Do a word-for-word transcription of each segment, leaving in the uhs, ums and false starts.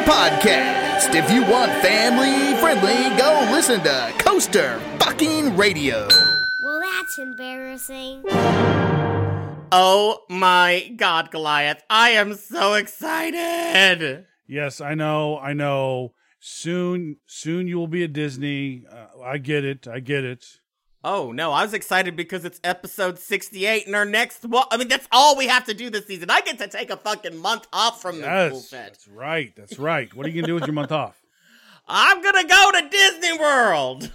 podcast. If you want family friendly, go listen to Coaster fucking Radio. Well, that's embarrassing. Oh my God, Goliath. I am so excited. Yes, I know, I know. Soon, soon you will be at Disney. Uh, I get it, I get it. Oh, no, I was excited because it's episode sixty-eight and our next one. I mean, that's all we have to do this season. I get to take a fucking month off from Yes, this bullshit. that's right, that's right. What are you going to do with your month off? I'm going to go to Disney World.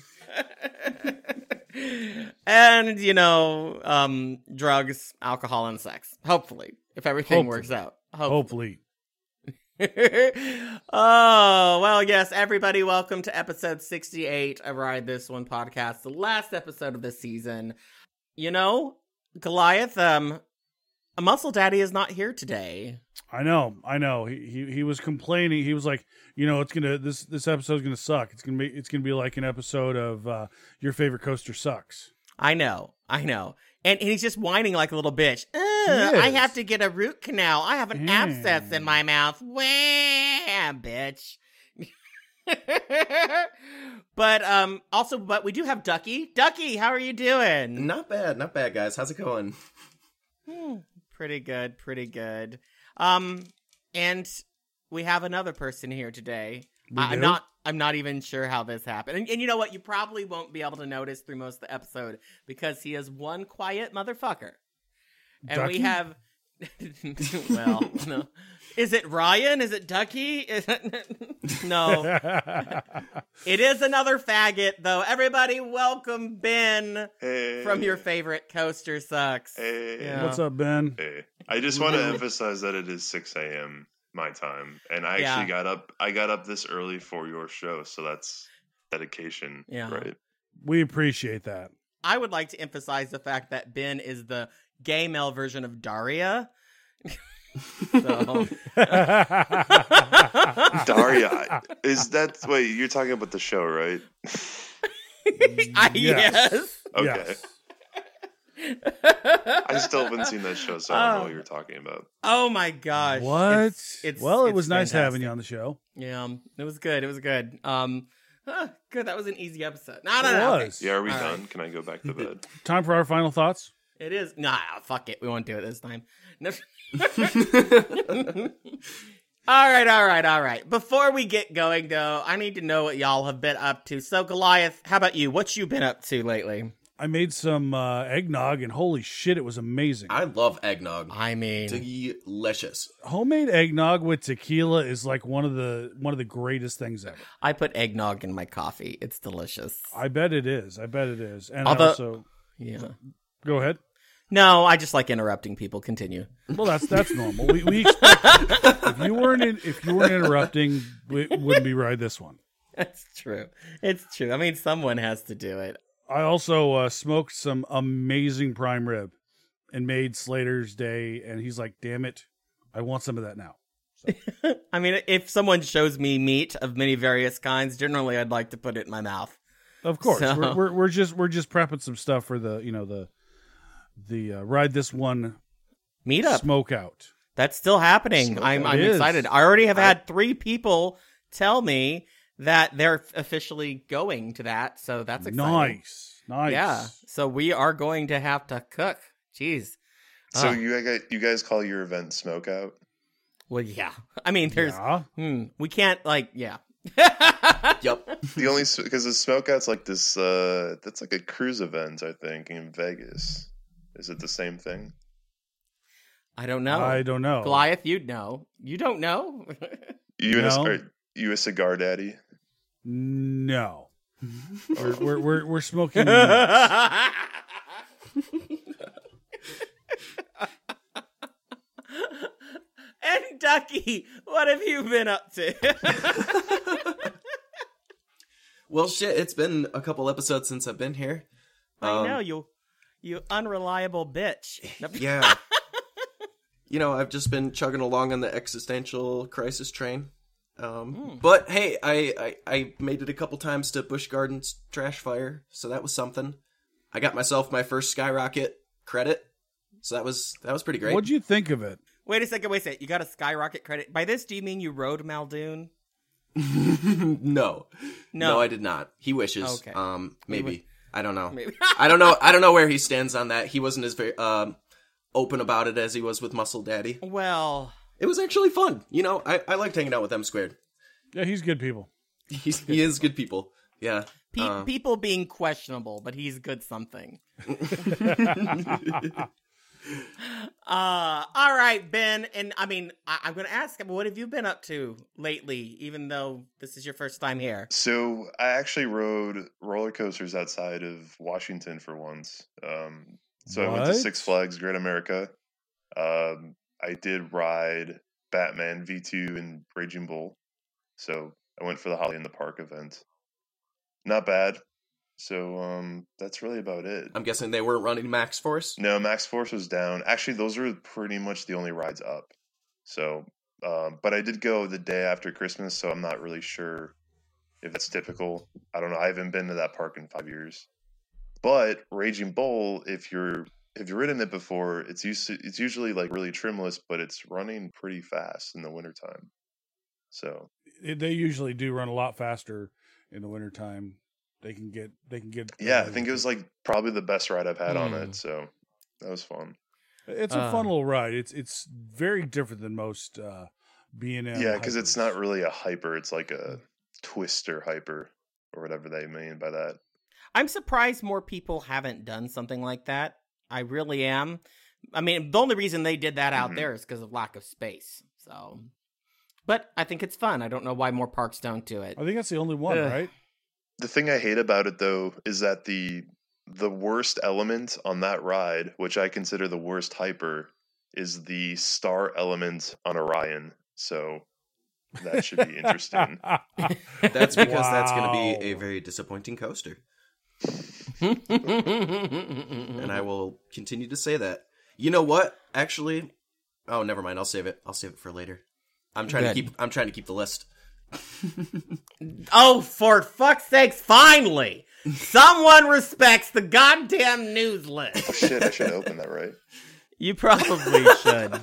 And, you know, um, drugs, alcohol, and sex. Hopefully, if everything Hopefully. works out. Hopefully. Hopefully. Oh, well, yes, everybody, welcome to episode sixty-eight of Ride This One podcast, the last episode of this season. You know, Goliath, um, a Muscle Daddy is not here today. I know, I know. He, he he was complaining. He was like, you know, it's gonna this this episode's gonna suck. It's gonna be it's gonna be like an episode of uh, Your Favorite Coaster Sucks. I know, I know. And, and he's just whining like a little bitch. Ugh, He I is. have to get a root canal. I have an Mm. abscess in my mouth. Wah, bitch. But um, also, but we do have Ducky. Ducky, how are you doing? Not bad, not bad, guys. How's it going? Hmm, pretty good, pretty good. Um, and we have another person here today. We I- I'm do? not. I'm not even sure how this happened. And, and you know what? You probably won't be able to notice through most of the episode because he is one quiet motherfucker. And Ducky? we have. Well, no. Is it Ryan? Is it Ducky? Is it... No. It is another faggot, though. Everybody, welcome Ben Hey. from Your Favorite Coaster Sucks. Hey. Yeah. What's up, Ben? Hey. I just want to emphasize that it is six a.m. my time, and I Yeah. actually got up. I got up this early for your show, so that's dedication, Yeah. right? We appreciate that. I would like to emphasize the fact that Ben is the gay male version of Daria. So. Daria, is that wait? You're talking about the show, right? I, Yes. yes. Okay, Yes. I still haven't seen that show, so I don't know Oh. what you're talking about. Oh my gosh. What? It's- it's- well, it it's was nice fantastic. having you on the show. Yeah, um, it was good. It was good. Um, huh, good. That was an easy episode. No, no, It no. okay. was. Yeah, are we All done? right. Can I go back to bed? Time for our final thoughts. It is. Nah, fuck it. We won't do it this time. No. All right, all right, all right. Before we get going, though, I need to know what y'all have been up to. So, Goliath, how about you? What you been up to lately? I made some uh, eggnog, and holy shit, it was amazing. I love eggnog. I mean, Delicious. Homemade eggnog with tequila is like one of the one of the greatest things ever. I put eggnog in my coffee. It's delicious. I bet it is. I bet it is. And Although- I also, Yeah. go ahead. No, I just like interrupting people. Continue. Well, that's that's normal. We, we expect if you weren't in, if you weren't interrupting, it wouldn't be right this one. That's true. It's true. I mean, someone has to do it. I also uh, smoked some amazing prime rib and made Slater's day, and he's like, "Damn it, I want some of that now." I mean, if someone shows me meat of many various kinds, generally I'd like to put it in my mouth. Of course, So- we're, we're we're just we're just prepping some stuff for the you know the the uh, Ride This One Meetup. smoke out. That's still happening. Smoke I'm out. I'm It is. excited. I already have I- had three people tell me that they're officially going to that, so that's exciting. Nice, nice. Yeah. So we are going to have to cook. Jeez. So Ah. you guys, you guys call your event Smoke Out? Well, yeah. I mean, there's. Yeah. Hmm, we can't like. Yeah. Yep. The only because the Smoke Out's like this. Uh, that's like a cruise event, I think, in Vegas. Is it the same thing? I don't know. I don't know. Goliath, you'd know. You don't know. You and a, No. are you a cigar daddy? No, we're, we're we're we're smoking. And Ducky, what have you been up to? Well, shit, it's been a couple episodes since I've been here. I Um, know you, you unreliable bitch. Yeah. You know, I've just been chugging along on the existential crisis train. Um, Hmm. But hey, I, I, I made it a couple times to Busch Gardens Trash Fire, so that was something. I got myself my first Skyrocket credit, so that was that was pretty great. What'd you think of it? Wait a second, wait a second. You got a skyrocket credit. By this, do you mean you rode Muldoon? no. No. No, I did not. He wishes. Okay. Um, maybe. I don't know. Maybe. I don't know. I don't know where he stands on that. He wasn't as very um open about it as he was with Muscle Daddy. Well, It was actually fun. You know, I, I liked hanging out with M Squared. Yeah, he's good people. He's, he is good people. Yeah. pe- Uh, people being questionable, but he's good something. Uh, all right, Ben, and I mean, I- I'm going to ask, what have you been up to lately, even though this is your first time here? So I actually rode roller coasters outside of Washington for once. Um, so I went to What? Six Flags Great America. Um, I did ride Batman V two and Raging Bull. So I went for the Holly in the Park event. Not bad. So um, that's really about it. I'm guessing they weren't running Max Force. No, Max Force was down. Actually, those were pretty much the only rides up. So, um, but I did go the day after Christmas, so I'm not really sure if that's typical. I don't know. I haven't been to that park in five years. But Raging Bull, if you're if you've ridden it before, it's used to, it's usually like really trimless, but it's running pretty fast in the wintertime. So It- they usually do run a lot faster in the wintertime. They can get. They can get. yeah, I think it was like probably the best ride I've had on Hmm. it. So that was fun. It's a Uh. fun little ride. It's it's very different than most uh, B and M. Yeah, because it's hypers. not really a hyper. It's like a twister hyper or whatever they mean by that. I'm surprised more people haven't done something like that. I really am. I mean, the only reason they did that out Mhm. there is because of lack of space. So, but I think it's fun. I don't know why more parks don't do it. I think that's the only one, Ugh. right? The thing I hate about it though is that the the worst element on that ride, which I consider the worst hyper, is the star element on Orion. So that should be interesting. That's because that's going to Wow. be a very disappointing coaster. and And I will continue to say that. You know what? Actually, oh, never mind. I'll save it. I'll save it for later. I'm trying Good. to keep. I'm trying to keep the list. Oh, for fuck's sakes, finally! Someone respects the goddamn news Oh list. shit! I should open that right. You probably should.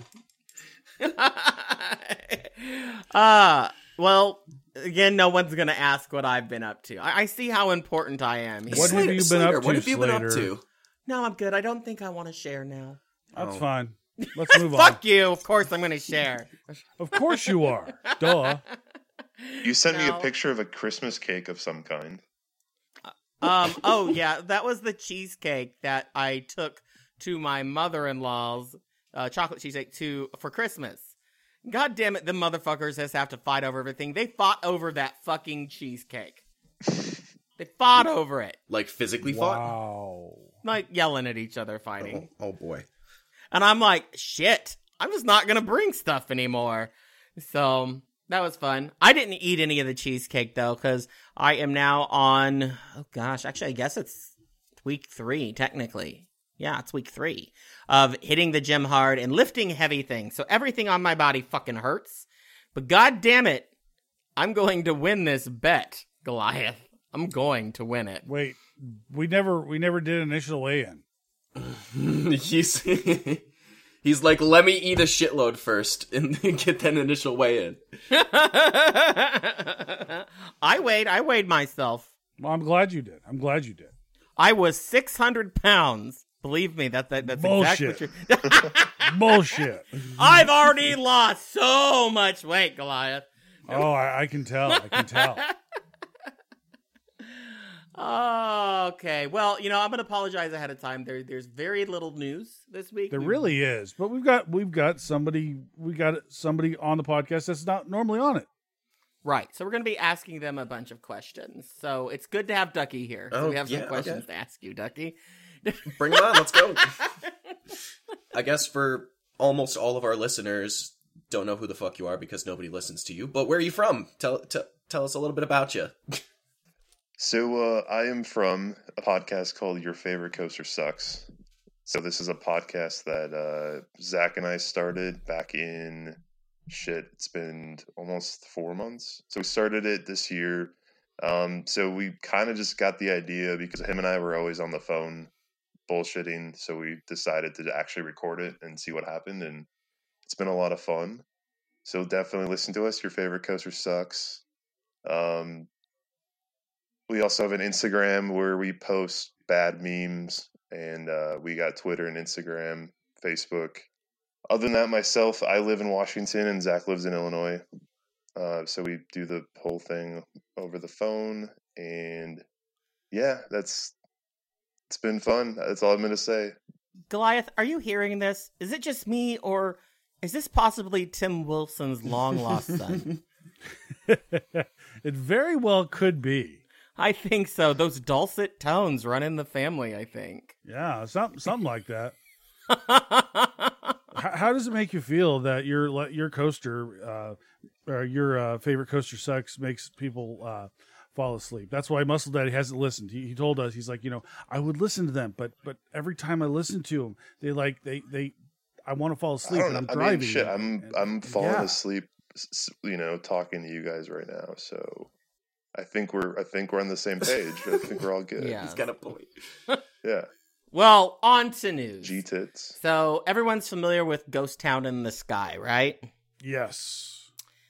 uh, well, again, no one's going to ask what I've been up to. I, I see how important I am. here. What have you been Slater, up What to, have you been up Slater? to? No, I'm good. I don't think I want to share now. That's Oh. fine. Let's move on. Fuck you. Of course I'm going to share. Of course you are. Duh. You sent me No. a picture of a Christmas cake of some kind. Um. Oh yeah, that was the cheesecake that I took to my mother-in-law's uh, chocolate cheesecake to for Christmas. God damn it, the motherfuckers just have to fight over everything. They fought over that fucking cheesecake. They fought over it, Like physically fought? Wow. like yelling at each other, fighting. Oh, oh boy. And I'm like, shit, I'm just not gonna bring stuff anymore. So that was fun. I didn't eat any of the cheesecake though, because I am now on, oh gosh, actually, I guess it's week three, technically. Yeah, it's week three of hitting the gym hard and lifting heavy things. So everything on my body fucking hurts. But god damn it, I'm going to win this bet, Goliath. I'm going to win it. Wait, we never we never did initial weigh-in. he's he's like, let me eat a shitload first and then get that initial weigh in. I weighed, I weighed myself. Well, I'm glad you did. I'm glad you did. I was six hundred pounds. Believe me, that, that that's Bullshit. exactly what you're... Bullshit. I've already lost so much weight, Goliath. Oh, I, I can tell. I can tell. Oh, okay. Well, you know, I'm going to apologize ahead of time. There, there's very little news this week. There We- really is. But we've got we've got somebody we got somebody on the podcast that's not normally on it. Right. So we're going to be asking them a bunch of questions. So it's good to have Ducky here. So Oh, we have some yeah, questions okay. to ask you, Ducky. Bring it on. Let's go. I guess for almost all of our listeners, don't know who the fuck you are because nobody listens to you. But where are you from? Tell t- tell us a little bit about you. So uh, I am from a podcast called Your Favorite Coaster Sucks. So this is a podcast that uh, Zach and I started back in shit. It's been almost four months. So we started it this year. Um, so we kind of just got the idea because him and I were always on the phone bullshitting. So we decided to actually record it and see what happened. And It's been a lot of fun. So definitely listen to us. Your favorite coaster sucks. Um, we also have an Instagram where we post bad memes, and uh, we got Twitter and Instagram, Facebook. Other than that, myself, I live in Washington and Zach lives in Illinois. Uh, so we do the whole thing over the phone, and yeah, that's it's been fun. That's all I'm going to say. Goliath, are you hearing this? Is it just me, or is this possibly Tim Wilson's long-lost son? It very well could be. I think so. Those dulcet tones run in the family, I think. Yeah, something something like that. how, how does it make you feel that your your coaster, uh, or your uh, favorite coaster sucks, makes people uh, fall asleep? That's why Muscle Daddy hasn't listened. He, he told us, he's like, you know, I would listen to them, but but every time I listen to them, they like they they I want to fall asleep, and I'm I driving. mean, shit, I'm and, I'm falling yeah. asleep, you know, talking to you guys right now. So I think we're I think we're on the same page. I think we're all good. Yeah. He's got a point. Yeah. Well, on to news. G-tits. So everyone's familiar with Ghost Town in the Sky, right? Yes.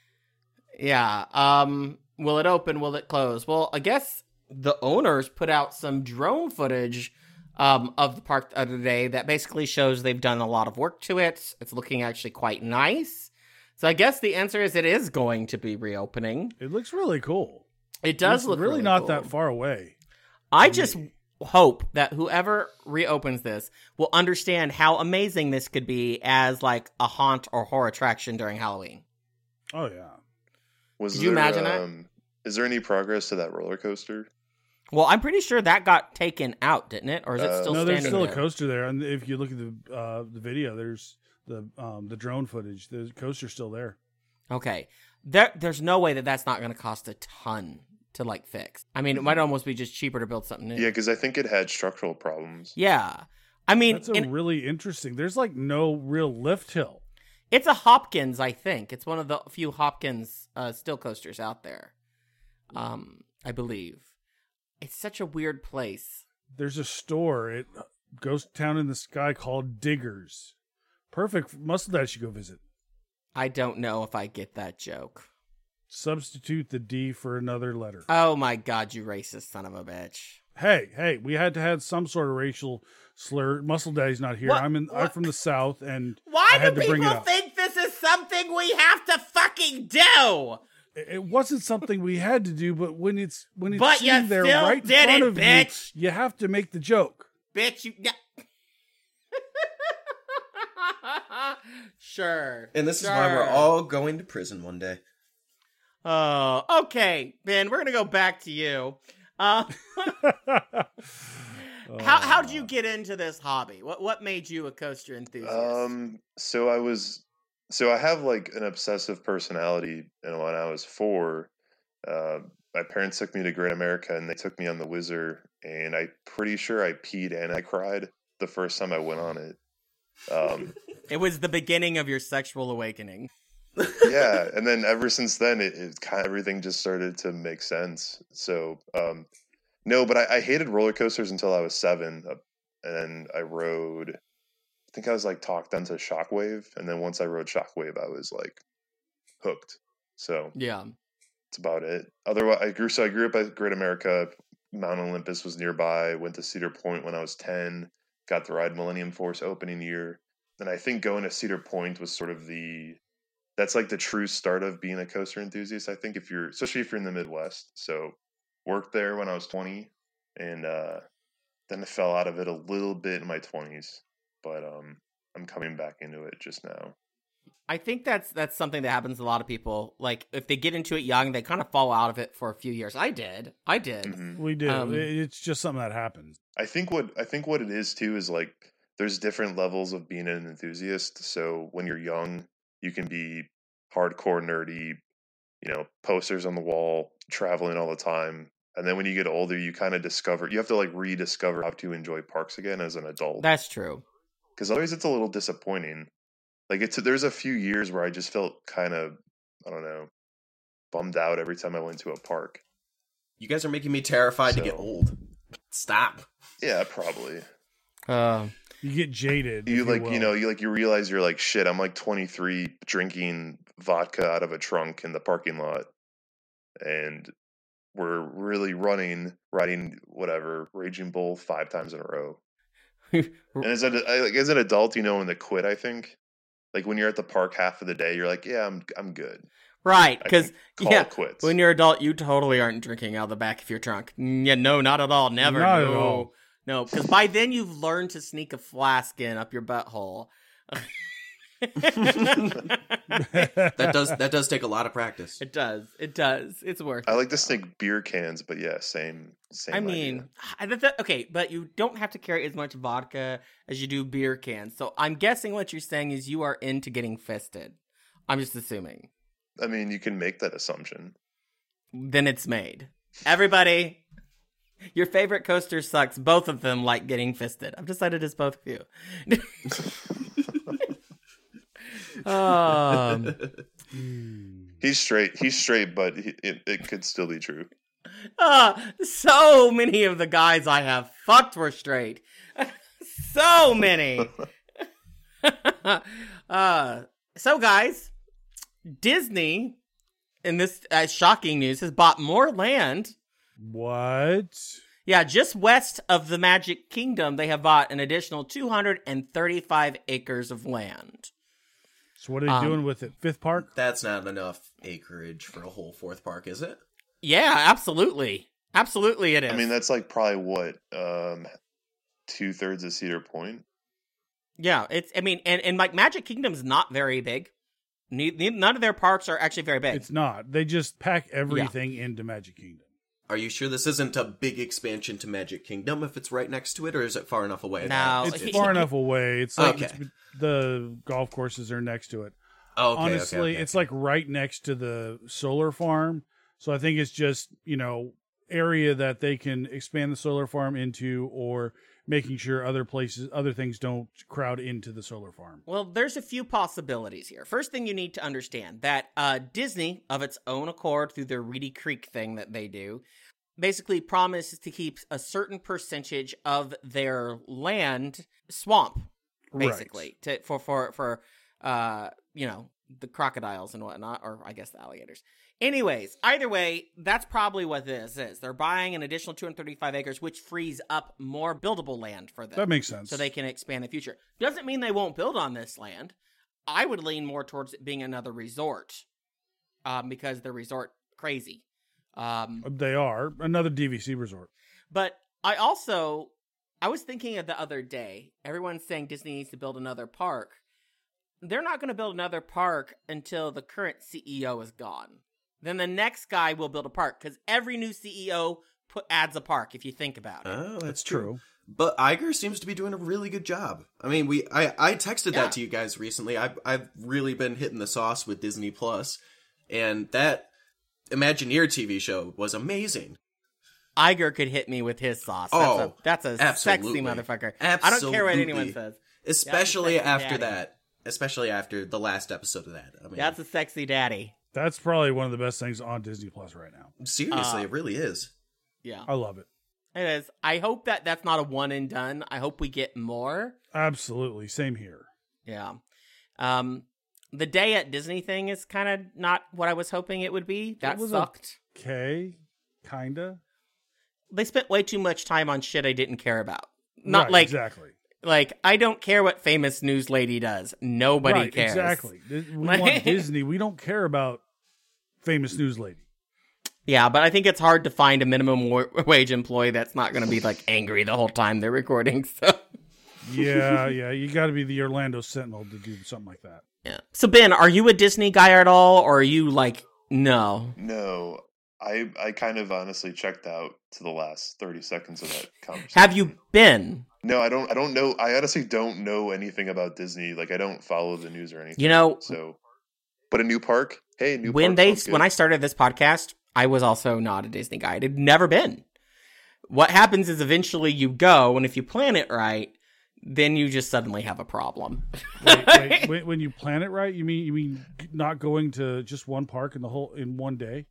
Yeah. Um. Will it open? Will it close? Well, I guess the owners put out some drone footage um, of the park the other day that basically shows they've done a lot of work to it. It's looking actually quite nice. So I guess the answer is it is going to be reopening. It looks really cool. It does It's look really, really not cool. that far away. I to just me. hope that whoever reopens this will understand how amazing this could be as like a haunt or horror attraction during Halloween. Oh yeah. Was Could you there, imagine that? um, Is there any progress to that roller coaster? Well, I'm pretty sure that got taken out, didn't it? Or is it Uh, still No, standing there's still there? a coaster there, and if you look at the uh, the video, there's the um, the drone footage. The coaster's still there. Okay. There, there's no way that that's not going to cost a ton to like fix. I mean, it might almost be just cheaper to build something new. Yeah, because I think it had structural problems. Yeah. I mean, That's a in- really interesting. There's like no real lift hill. it's a Hopkins, I think. It's one of the few Hopkins uh, still coasters out there. Um, I believe. It's such a weird place. There's a store at Ghost Town in the Sky called Diggers. Perfect. Muscle Dad should go visit. I don't know if I get that joke. Substitute the D for another letter. Oh my god, you racist son of a bitch. Hey, hey, we had to have some sort of racial slur. Muscle Daddy's not here. What- I'm in. I'm what- from the South, and Why I had do to bring it people up. think this is something we have to fucking do? It it wasn't something we had to do, but when it's when it's But you sitting there still right did in front it, of bitch. you, you have to make the joke. Bitch, you... Yeah. Sure. And this sure. is why we're all going to prison one day. Oh, okay, Ben, we're gonna go back to you. Uh, how how did you get into this hobby? What what made you a coaster enthusiast? Um, so I was, so I have like an obsessive personality, and when I was four, uh, my parents took me to Great America, and they took me on the Whizzer, and I'm pretty sure I peed and I cried the first time I went on it. Um, It was the beginning of your sexual awakening. yeah, and then ever since then, it, it kind of everything just started to make sense. So, um, no, but I, I hated roller coasters until I was seven, uh, and I rode. I think I was like talked onto Shockwave, and then once I rode Shockwave, I was like hooked. So Yeah. that's about it. Otherwise, I grew. So I grew up at Great America. Mount Olympus was nearby. Went to Cedar Point when I was ten. Got to ride Millennium Force opening year. And I think going to Cedar Point was sort of the, that's like the true start of being a coaster enthusiast. I think if you're, especially if you're in the Midwest. So worked there when I was twenty, and uh, then I fell out of it a little bit in my twenties, but um, I'm coming back into it just now. I think that's that's something that happens to a lot of people. Like if they get into it young, they kind of fall out of it for a few years. I did. I did. Mhm. we did. Um, It- it's just something that happens. I think what I think what it is too is like there's different levels of being an enthusiast. So when you're young, you can be hardcore nerdy, you know, posters on the wall, traveling all the time. And then when you get older, you kind of discover you have to like rediscover how to enjoy parks again as an adult. That's true. Because otherwise, it's a little disappointing. Like it's there's a few years where I just felt kind of I don't know bummed out every time I went to a park. You guys are making me terrified to get So- old. Stop. Yeah, probably. Uh, You get jaded. You if like, will. you know, you like, you realize you're like, shit, I'm like twenty-three drinking vodka out of a trunk in the parking lot. And we're really running, riding whatever, Raging Bull five times in a row. And as, a, like, as an adult, you know when to quit, I think. Like when you're at the park half of the day, you're like, yeah, I'm I'm good. Right, I because can call yeah, it quits. when you're adult, you totally aren't drinking out of the back of your trunk. Yeah, no, not at all. Never. Not no. at all. No, because by then you've learned to sneak a flask in up your butthole. That does that does take a lot of practice. It does. It does. It's worth I it. like to sneak beer cans, but yeah, same same I mean, I- th- th- okay, but you don't have to carry as much vodka as you do beer cans. So I'm guessing what you're saying is you are into getting fisted. I'm just assuming. idea. I mean, you can make that assumption. Then it's made. Everybody, your favorite coaster sucks. Both of them like getting fisted. I've decided it's both of you. um, He's straight. He's straight, but he, it, it could still be true. uh, so many of the guys I have fucked were straight. So many. uh, so guys, Disney, in this uh, shocking news, has bought more land. What? Yeah, just west of the Magic Kingdom, they have bought an additional two hundred thirty-five acres of land. So what are they Um, doing with it? Fifth Park? That's not enough acreage for a whole fourth park, is it? Yeah, absolutely. Absolutely it is. I mean, that's like probably what um, two thirds of Cedar Point. yeah, it's, I mean, and, and like Magic Kingdom's not very big. Ne- ne- None of their parks are actually very big. It's not. They just pack everything into Magic Kingdom. Are you sure this isn't a big expansion to Magic Kingdom if it's right next to it, or is it far enough away? No, that It's he- far he- enough away. It's like Okay. it's, the golf courses are next to it. Oh, okay, Honestly, okay, okay. it's like right next to the solar farm. So I think it's just, you know, area that they can expand the solar farm into, or making sure other places, other things don't crowd into the solar farm. Well, there's a few possibilities here. First thing you need to understand that uh, Disney, of its own accord, through their Reedy Creek thing that they do, basically promises to keep a certain percentage of their land swamp, basically, to, for for for uh you know, the crocodiles and whatnot, or I guess the alligators. Anyways, either way, that's probably what this is. They're buying an additional two hundred thirty-five acres, which frees up more buildable land for them. That makes sense. So they can expand in the future. Doesn't mean they won't build on this land. I would lean more towards it being another resort, um, because they're resort crazy. Um, They are another D V C resort. but I also, I was thinking of the other day, everyone's saying Disney needs to build another park. They're not going to build another park until the current C E O is gone. Then the next guy will build a park, because every new C E O put adds a park, if you think about it. Oh, that's, That's true. true. But Iger seems to be doing a really good job. I mean, we I, I texted Yeah. that to you guys recently. I've I've really been hitting the sauce with Disney Plus, and that Imagineer T V show was amazing. Iger could hit me with his sauce. That's Oh, a, that's a absolutely. sexy motherfucker. I don't care what anyone Absolutely. says. Especially sexy after daddy. that. Especially after the last episode of that. I mean, That's a sexy daddy. That's probably one of the best things on Disney Plus right now. seriously, uh, it really is. Yeah, I love it. it is. I hope that that's not a one and done. I hope we get more. Absolutely. Same here. Yeah. Um, the day at Disney thing is kind of not what I was hoping it would be. That was a- sucked. Okay. Kinda. They spent way too much time on shit I didn't care about. Not Right, like, exactly. like I don't care what famous news lady does. Nobody right, cares. Exactly. Th- We Like- want Disney. We don't care about famous news lady. Yeah, but I think it's hard to find a minimum wa- wage employee that's not going to be like angry the whole time they're recording. So Yeah, yeah. You got to be the Orlando Sentinel to do something like that. yeah. So Ben, are you a Disney guy at all, or are you like no? No, I I kind of honestly checked out to the last thirty seconds of that conversation. Have you been? No, I don't. I don't know. I honestly don't know anything about Disney. Like, I don't follow the news or anything. You know, So, but a new park. Hey, new when park they sounds good. when I started this podcast, I was also not a Disney guy. I'd never been. What happens is eventually you go, and if you plan it right, then you just suddenly have a problem. Wait, wait, when, when you plan it right, you mean you mean not going to just one park in the whole in one day?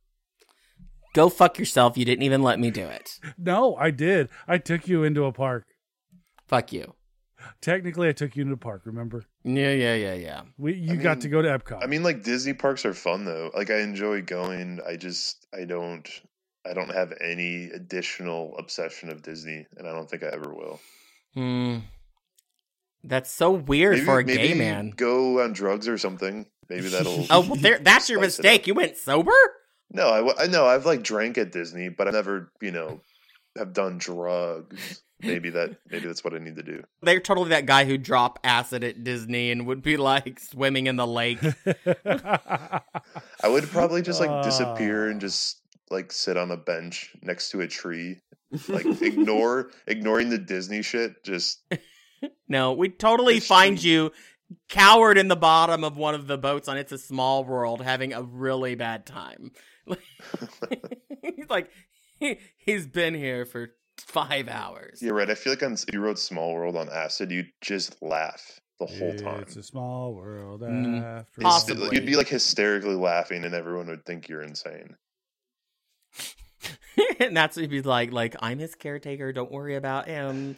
Go fuck yourself. You didn't even let me do it. No, I did. I took you into a park. Fuck you. Technically, I took you to the park. Remember? Yeah, yeah, yeah, yeah. We you I got mean- to go to Epcot. I mean, like Disney parks are fun though. Like I enjoy going. I just I don't I don't have any additional obsession of Disney, and I don't think I ever will. Hmm. That's so weird Maybe, for a maybe gay man. go on drugs or something. Maybe that'll. Oh, well, there, that's your spice it mistake. up. You went sober? No, I, w- I know I've like drank at Disney, but I never, you know, have done drugs. Maybe that maybe that's what I need to do. They're totally that guy who dropped acid at Disney and would be like swimming in the lake. I would probably just like disappear Ah. and just like sit on a bench next to a tree, like ignore ignoring the Disney shit. Just No, we'd totally It's find true. you cowered in the bottom of one of the boats on It's a Small World having a really bad time. He's like, he, he's been here for five hours. you're right. I feel like on, if you wrote Small World on acid, you'd just laugh the whole time. It's a small world Mm, after Hyster- possibly. You'd be like hysterically laughing, and everyone would think you're insane. And that's what he'd be like, like, I'm his caretaker, don't worry about him.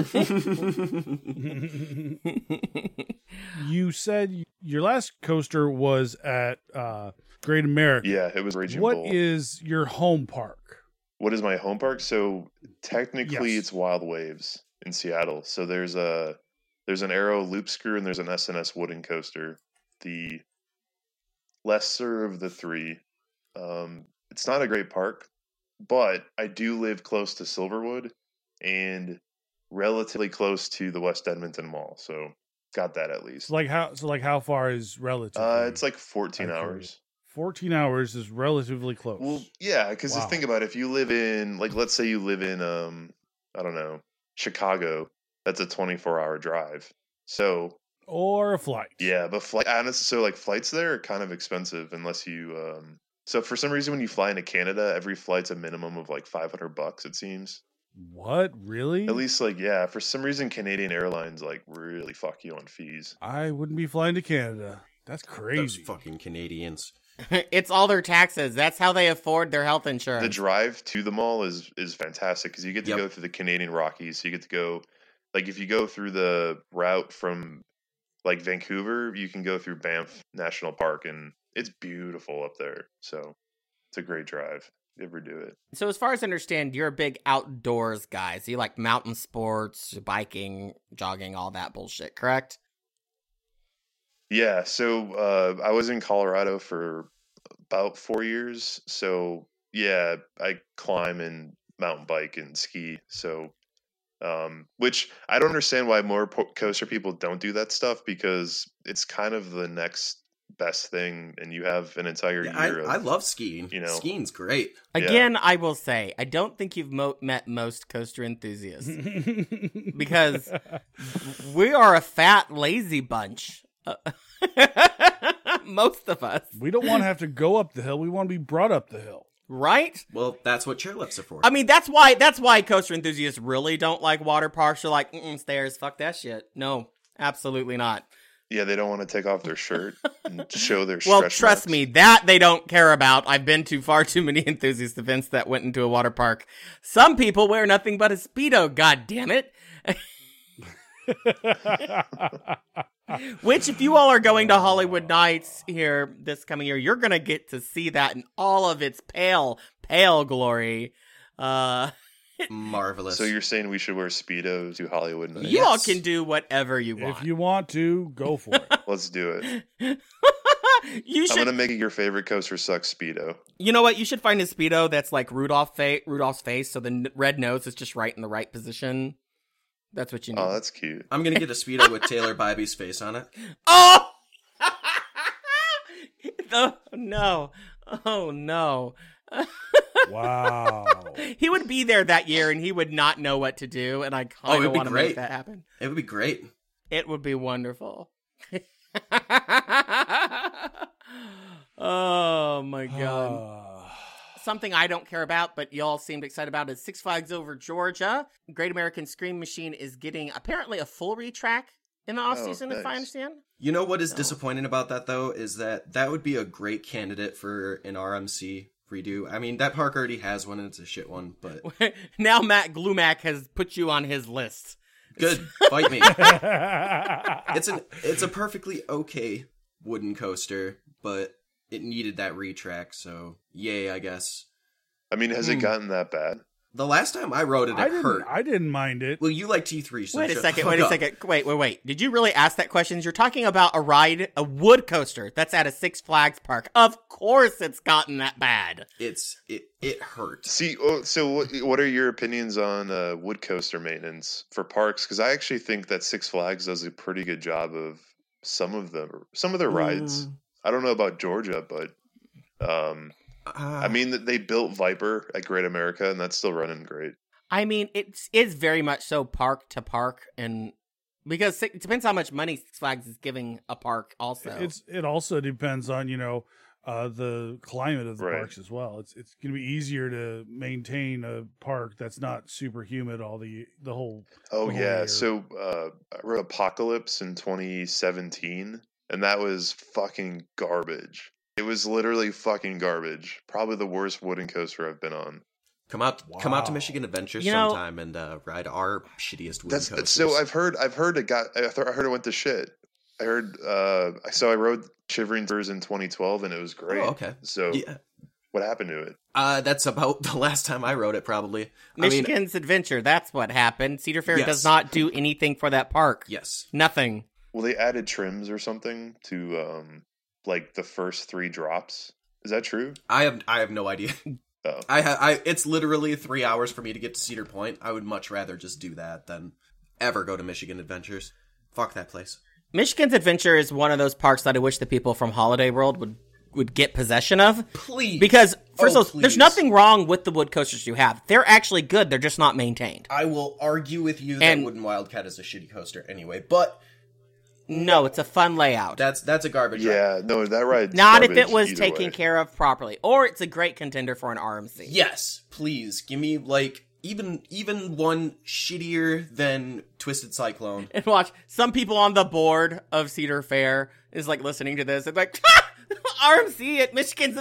You said your last coaster was at uh, Great America. Yeah, it was Raging What Bull. is your home park? What is my home park? So technically, Yes. it's Wild Waves in Seattle. So there's a there's an Arrow loop screw and there's an S N S wooden coaster. The lesser of the three. Um, it's not a great park, but I do live close to Silverwood and relatively close to the West Edmonton Mall. So got that at least. So like how so like how far is relative? Uh, it's like fourteen Okay. hours. fourteen hours is relatively close. Well, yeah, because Wow. just think about it. If you live in, like, let's say you live in, um, I don't know, Chicago, that's a twenty-four hour drive. So, or a flight. yeah, but flight, honestly, so like flights there are kind of expensive unless you, um, so for some reason when you fly into Canada, every flight's a minimum of like five hundred bucks, it seems. What really? At least, like, yeah, for some reason Canadian Airlines, like, really fuck you on fees. I wouldn't be flying to Canada. That's Those crazy. fucking Canadians. It's all their taxes. That's how they afford their health The insurance. drive to the mall is is fantastic because you get to Yep. go through the Canadian Rockies. So you get to go, like, if you go through the route from like Vancouver, you can go through Banff National Park, and it's beautiful up there. So it's a great drive. If you ever do it. So as far as I understand, you're a big outdoors guy. So you like mountain sports, biking, jogging, all that bullshit, correct? Yeah. So uh, I was in Colorado for about four years. So yeah, I climb and mountain bike and ski. So. Um, which I don't understand why more po- coaster people don't do that stuff because it's kind of the next best thing, and you have an entire Yeah, I, year. of, I love skiing. you know. Skiing's great. Yeah. Again, I will say, I don't think you've mo- met most coaster enthusiasts because we are a fat, lazy bunch. Uh, most of us, we don't want to have to go up the hill. We want to be brought up the hill. right? Well, that's what chairlifts are for. I mean, that's why that's why coaster enthusiasts really don't like water parks. They're like, Mm-mm, stairs, fuck that shit. No, absolutely not. Yeah, they don't want to take off their shirt and show their. Well, stretch trust marks. me, that they don't care about. I've been to far too many enthusiast events that went into a water park. Some people wear nothing but a Speedo, god damn it. Which, if you all are going to Hollywood Nights here this coming year, you're going to get to see that in all of its pale, pale glory. Uh, Marvelous. So you're saying we should wear speedos to Hollywood Nights? you all Yes. can do whatever you want. If you want to, go for it. Let's do it. you I'm should, gonna make it your favorite coaster sucks speedo. you know what? You should find a Speedo that's like Rudolph fa- Rudolph's face, so the n- red nose is just right in the right position. That's what you need. Oh, that's cute. I'm gonna get a Speedo with Taylor Bybee's face on it. Oh! oh no! Oh no! Wow. He would be there that year, and he would not know what to do. And I Oh, kind it'd of be want to make great. that happen. It would be great. It would be wonderful. Oh my god! Something I don't care about, but y'all seemed excited about is Six Flags Over Georgia. Great American Scream Machine is getting apparently a full retrack in the off Oh, season, if I nice. understand. You know what is No. disappointing about that though is that that would be a great candidate for an R M C redo. I mean, that park already has one and it's a shit one, but Now Matt Glumac has put you on his list. Good, fight me. It's an it's a perfectly okay wooden coaster, but it needed that retrack, so yay, I guess. I mean, has Hmm. it gotten that bad? The last time I rode it, I it didn't. hurt. I didn't mind it. Well, you like T three, so Wait a shut second, the wait a fuck up. second. Wait, wait, wait. Did you really ask that question? You're talking about a ride, a wood coaster that's at a Six Flags park. Of course it's gotten that bad. It's it it hurt. See, oh, so what, what are your opinions on uh, wood coaster maintenance for parks? Because I actually think that Six Flags does a pretty good job of some of the some of their rides. Mm. I don't know about Georgia, but um, Uh, I mean that they built Viper at Great America, and that's still running great. I mean, it is very much so park to park, and because it depends how much money Six Flags is giving a park also. It's it also depends on you know uh, the climate of the Right. parks as well. It's it's going to be easier to maintain a park that's not super humid all the the whole. Oh the whole yeah, year. so uh, I wrote Apocalypse in twenty seventeen, and that was fucking garbage. It was literally fucking garbage. Probably the worst wooden coaster I've been on. come out come out to Wow. Michigan Adventures You know- sometime and uh, ride our shittiest wooden That's coasters. so I've heard. I've heard it got. I, th- I heard it went to shit. I heard. Uh, so I rode Shivering Spurs in twenty twelve, and it was great. Oh, okay. So Yeah. what happened to it? Uh, that's about the last time I rode it, probably. I mean, Michigan's Adventure, that's what happened. Cedar Fair Yes. does not do anything for that park. yes. Nothing. Well, they added trims or something to um, like the first three drops. Is that true? I have I have no idea. Oh. I ha- I it's literally three hours for me to get to Cedar Point. I would much rather just do that than ever go to Michigan Adventures. Fuck that place. Michigan's Adventure is one of those parks that I wish the people from Holiday World would, would get possession of. Please. Because, first Oh, of all, there's please. nothing wrong with the wood coasters you have. They're actually good. They're just not maintained. I will argue with you that And- Wooden Wildcat is a shitty coaster anyway, but No, it's a fun layout. that's that's a garbage ride. Yeah, no, that ride. Not if it was taken care of properly. Or it's a great contender for an R M C. Yes, please give me like even even one shittier than Twisted Cyclone. And watch, some people on the board of Cedar Fair is like listening to this and like, R M C at Michigan's.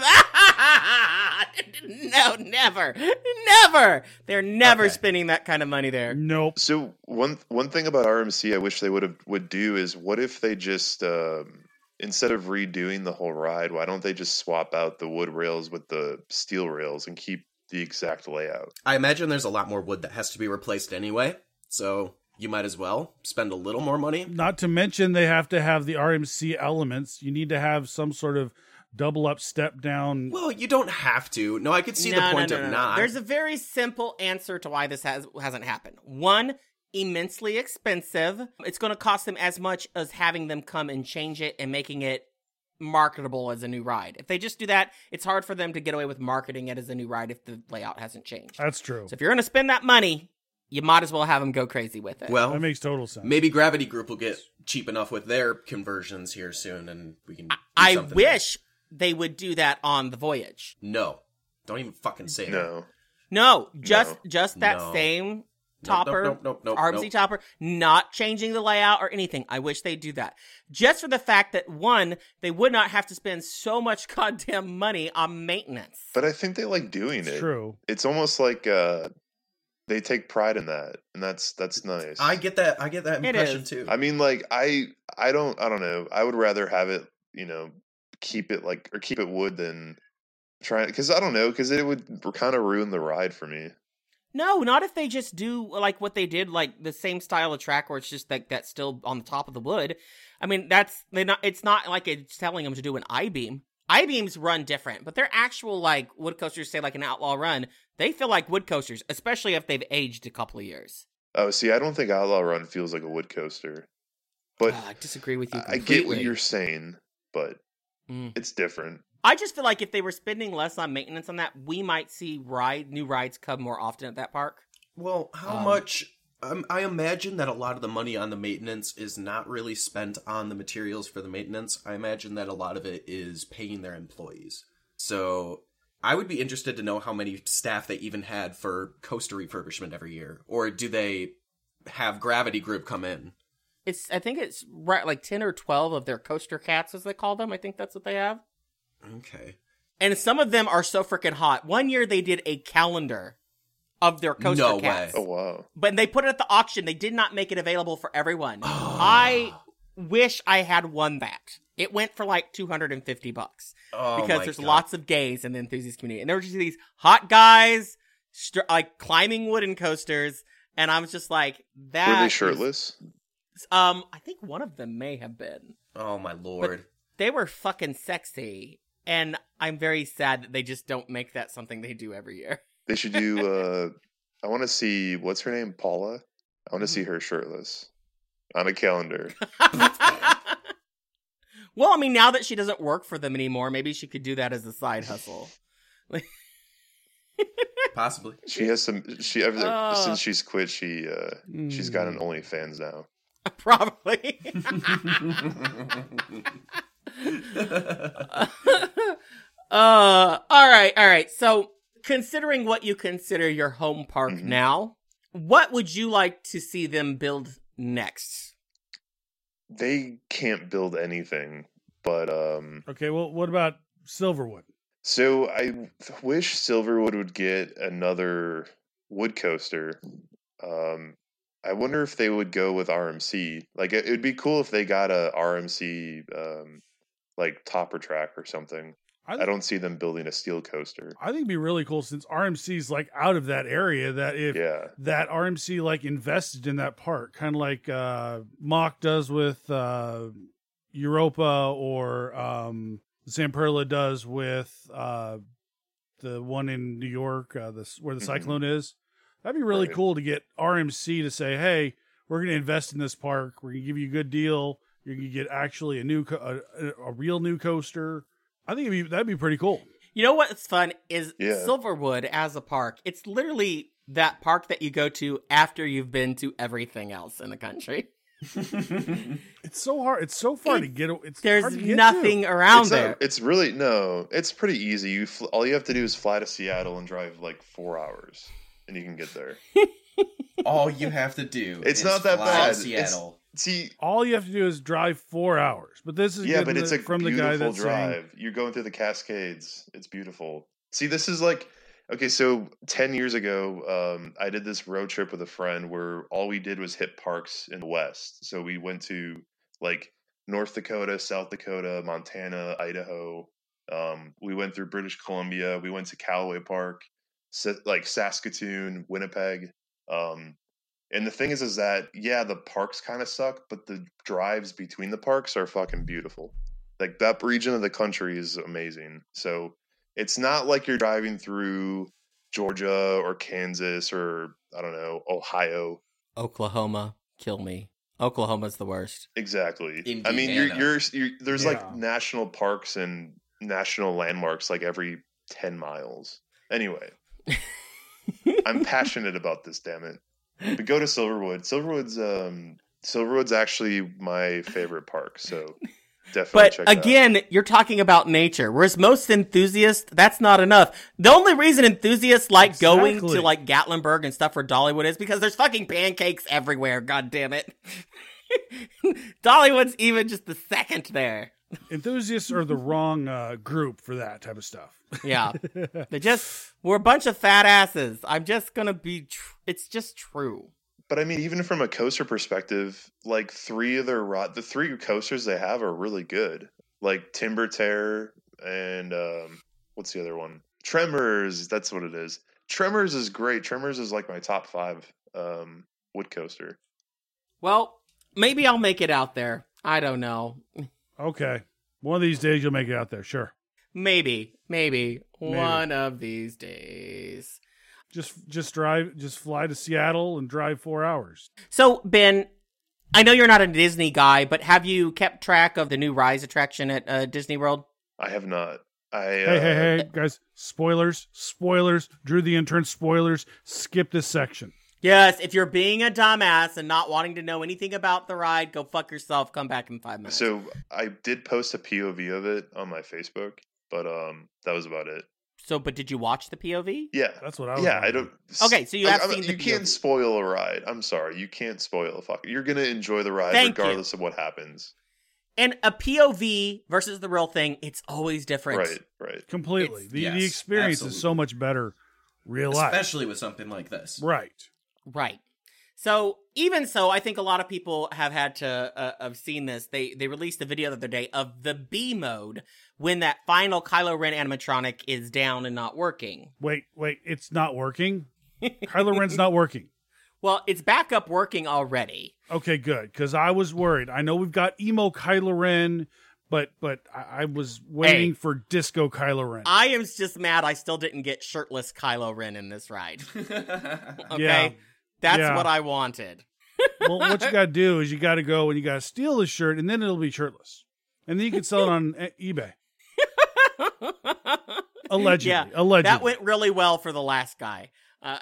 No, never. Never. They're never Okay. spending that kind of money there. Nope. So one one thing about R M C I wish they would have would do is what if they just um, instead of redoing the whole ride, why don't they just swap out the wood rails with the steel rails and keep the exact layout? I imagine there's a lot more wood that has to be replaced anyway, so you might as well spend a little more money. Not to mention they have to have the R M C elements. You need to have some sort of double up, step down. Well, you don't have to. No, I could see No, the no, point no, of no, no. not. There's a very simple answer to why this has hasn't happened. One, immensely expensive. It's going to cost them as much as having them come and change it and making it marketable as a new ride. If they just do that, it's hard for them to get away with marketing it as a new ride if the layout hasn't changed. That's true. So if you're going to spend that money, you might as well have them go crazy with it. well, That makes total sense. maybe Gravity Group will get cheap enough with their conversions here soon, and we can. Do I something. wish they would do that on the Voyage. No, don't even fucking say that. No. No, just No. just that No. same topper, nope, nope, nope, R M C nope. topper, not changing the layout or anything. I wish they'd do that. Just for the fact that, one, they would not have to spend so much goddamn money on maintenance. But I think they like doing It's it. true. It's almost like uh, they take pride in that, and that's that's nice. I get that. I get that It impression is. too. I mean, like I I don't I don't know. I would rather have it, you know, keep it like or keep it wood than try because I don't know because it would kind of ruin the ride for me. No, not if they just do like what they did, like the same style of track where it's just like that's still on the top of the wood. I mean, that's they not. It's not like it's telling them to do an I-beam. I-beams run different, but they're actual like wood coasters, say like an Outlaw Run. They feel like wood coasters, especially if they've aged a couple of years. Oh, see, I don't think Outlaw Run feels like a wood coaster, but Ah, I disagree with you. I Completely. get what you're saying, but Mm. it's different. I just feel like if they were spending less on maintenance on that, we might see ride new rides come more often at that park. Well, how Um, much? Um, I imagine that a lot of the money on the maintenance is not really spent on the materials for the maintenance. I imagine that a lot of it is paying their employees. So I would be interested to know how many staff they even had for coaster refurbishment every year. Or do they have Gravity Group come in? It's I think it's right like ten or twelve of their coaster cats, as they call them. I think that's what they have. Okay. And some of them are so freaking hot. One year they did a calendar of their coaster No cats. way. Oh wow. But they put it at the auction. They did not make it available for everyone. I wish I had won that. It went for like two hundred fifty bucks Oh because my there's God. lots of gays in the enthusiast community. And there were just these hot guys str- like climbing wooden coasters. And I was just like, that. Were they is- shirtless? um, I think one of them may have been. Oh my lord. They were fucking sexy. And I'm very sad that they just don't make that something they do every year. They should do. uh I want to see what's her name, Paula. I want to see her shirtless on a calendar. Well, I mean, now that she doesn't work for them anymore, maybe she could do that as a side hustle. Possibly. She has some. She ever Uh. since she's quit. She uh she's got an OnlyFans now. Probably. uh, all right, all right. So, considering what you consider your home park Mhm. now, what would you like to see them build next? They can't build anything, but um. Okay, well, what about Silverwood? So I wish Silverwood would get another wood coaster. Um, I wonder if they would go with R M C. Like it would be cool if they got a R M C um, like topper track or something. I, I think, don't see them building a steel coaster. I think it'd be really cool since R M C's like out of that area. That if Yeah, that R M C like invested in that park, kind of like uh, Mock does with uh, Europa, or um, Zamperla does with uh, the one in New York, uh, this where the Mhm. Cyclone is. That'd be really Right. cool to get R M C to say, "Hey, we're going to invest in this park. We're going to give you a good deal. You're going to get actually a new, co- a, a, a real new coaster." I think it'd be, that'd be pretty cool. You know what's fun is Yeah. Silverwood as a park. It's literally that park that you go to after you've been to everything else in the country. It's so hard. It's so far It- to get. It's There's hard to get nothing to. around it's there. not, it's really no. It's pretty easy. You fl- all you have to do is fly to Seattle and drive like four hours, and you can get there. All you have to do It's is not that fly bad. to It's- Seattle. See, All you have to do is drive four hours. But this is yeah, getting but it's the- a from the beautiful guy that's saying, drive. You're going through the Cascades. It's beautiful. See, this is like okay. So ten years ago, um, I did this road trip with a friend where all we did was hit parks in the West. So we went to like North Dakota, South Dakota, Montana, Idaho. Um, we went through British Columbia. We went to Callaway Park, Sa- like Saskatoon, Winnipeg. Um, and the thing is, is that yeah, the parks kind of suck, but the drives between the parks are fucking beautiful. Like that region of the country is amazing. So it's not like you're driving through Georgia or Kansas or I don't know, Ohio. Oklahoma, kill me. Oklahoma's the worst. Exactly. I mean, you're, Indiana. you're you're there's Yeah. like national parks and national landmarks like every ten miles. Anyway, I'm passionate about this, damn it. But go to Silverwood. Silverwood's um Silverwood's actually my favorite park, so definitely But check it out. again, you're talking about nature, whereas most enthusiasts, that's not enough. The only reason enthusiasts like going Exactly. to like Gatlinburg and stuff for Dollywood is because there's fucking pancakes everywhere. God damn it. Dollywood's even just the second there. enthusiasts are the wrong uh, group for that type of stuff. Yeah. They just, we're a bunch of fat asses. I'm just gonna be, tr- it's just true. But I mean, even from a coaster perspective, like three of their rod, the three coasters they have are really good. Like Timber Terror and um, what's the other one? Tremors. That's what it is. Tremors is great. Tremors is like my top five um, wood coaster. Well, maybe I'll make it out there. I don't know. Okay, one of these days you'll make it out there. Sure. Maybe, maybe, Maybe. one of these days. Just just drive, just fly to Seattle and drive four hours. So, Ben, I know you're not a Disney guy, but have you kept track of the new Rise attraction at uh, Disney World? I have not. I Hey, uh, hey, hey, guys! Spoilers, spoilers. Drew the intern. Spoilers. Skip this section. Yes, if you're being a dumbass and not wanting to know anything about the ride, go fuck yourself. Come back in five minutes. So I did post a P O V of it on my Facebook, but um, that was about it. So, but did you watch the P O V? Yeah, That's what I was. yeah. I wondering. don't. Okay, so you have I- I- seen the You P O V. can't spoil a ride. I'm sorry, you can't spoil a fuck. You're gonna enjoy the ride Thank you. regardless of what happens. And a P O V versus the real thing, it's always different. Right, right. Completely. It's- The the yes, experience is absolutely. so much better real life. Especially with something like this. Right. Right. So even so, I think a lot of people have had to uh, have seen this. They they released a video the other day of the B mode when that final Kylo Ren animatronic is down and not working. Wait, wait, it's not working? Kylo Ren's not working. Well, it's back up working already. Okay, good, because I was worried. I know we've got emo Kylo Ren, but but I, I was waiting Hey. for disco Kylo Ren. I am just mad I still didn't get shirtless Kylo Ren in this ride. Okay? Yeah. That's Yeah. what I wanted. Well, what you got to do is you got to go and you got to steal his shirt, and then it'll be shirtless, and then you can sell it on e- eBay. Allegedly, Yeah, allegedly. that went really well for the last guy. Uh,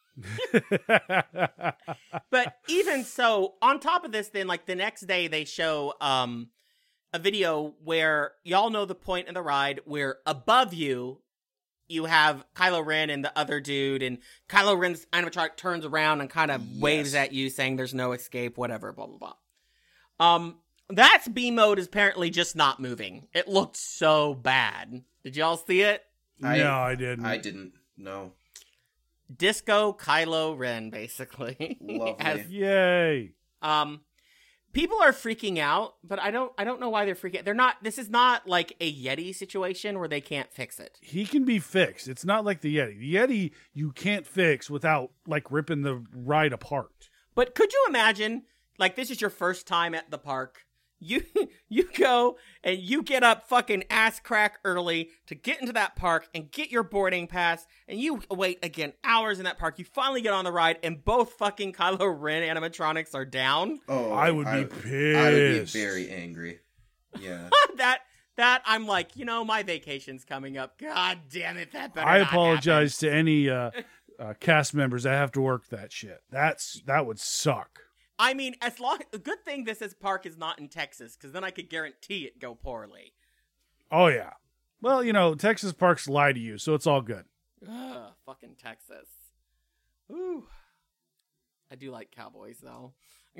but even so, on top of this, then, like, the next day they show um, a video where y'all know the point in the ride where above you, you have Kylo Ren and the other dude, and Kylo Ren's animatronic turns around and kind of Yes. waves at you saying there's no escape, whatever, blah, blah, blah. Um, that's B mode is apparently just not moving. It looked so bad. Did y'all see it? I, no, I didn't. I didn't. No. Disco Kylo Ren, basically. Lovely. As- Yay! um, people are freaking out, but I don't. I don't know why they're freaking out. They're not. This is not like a Yeti situation where they can't fix it. He can be fixed. It's not like the Yeti. The Yeti you can't fix without like ripping the ride apart. But could you imagine? Like, this is your first time at the park. You you go and you get up fucking ass crack early to get into that park and get your boarding pass, and you wait again hours in that park. You finally get on the ride, and both fucking Kylo Ren animatronics are down. Oh, I would be I would be pissed. very angry. Yeah. that that I'm like, you know, my vacation's coming up. God damn it, that better I not apologize to any uh, uh, cast members that have to work that shit. That's that would suck. I mean, as long a good thing this is park is not in Texas, because then I could guarantee it go poorly. Oh yeah. Well, you know, Texas parks lie to you, so it's all good. Ugh, fucking Texas. Ooh, I do like cowboys though.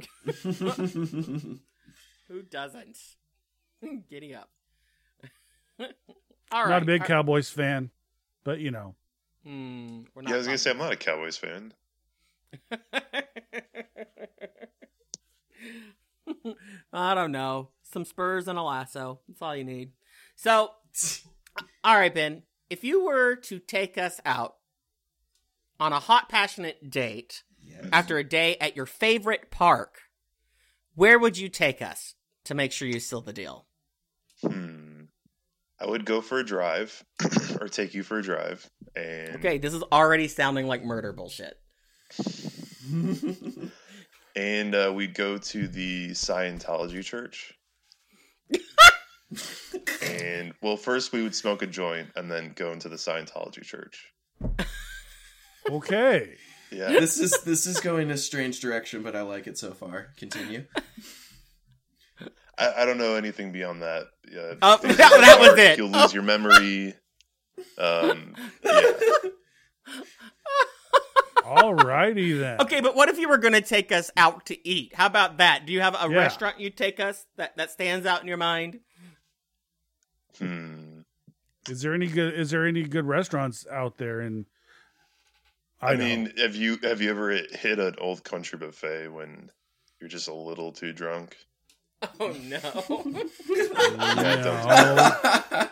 Who doesn't? Giddy up. All right. Not a big All- Cowboys fan, but you know. Hmm, we're not Yeah, I was gonna say I'm talking- not a Cowboys fan. I don't know. Some Spurs and a lasso. That's all you need. So, all right, Ben. If you were to take us out on a hot, passionate date Yes. after a day at your favorite park, where would you take us to make sure you seal the deal? Hmm. I would go for a drive, or take you for a drive, and Okay, this is already sounding like murder bullshit. and uh, we'd go to the Scientology church. And well, first we would smoke a joint, and then go into the Scientology church. Okay. Yeah, This is this is going a strange direction, but I like it so far. Continue. I, I don't know anything beyond that. Yeah, Oh, things that- will that was dark, it. You'll lose your memory. Um, yeah. Alrighty then. Okay, but what if you were going to take us out to eat? How about that? Do you have a Yeah. restaurant you'd take us that, that stands out in your mind? Hmm. Is there any good? Is there any good restaurants out there? And I, I, mean, have you have you ever hit an old country buffet when you're just a little too drunk? Oh, no. Yeah,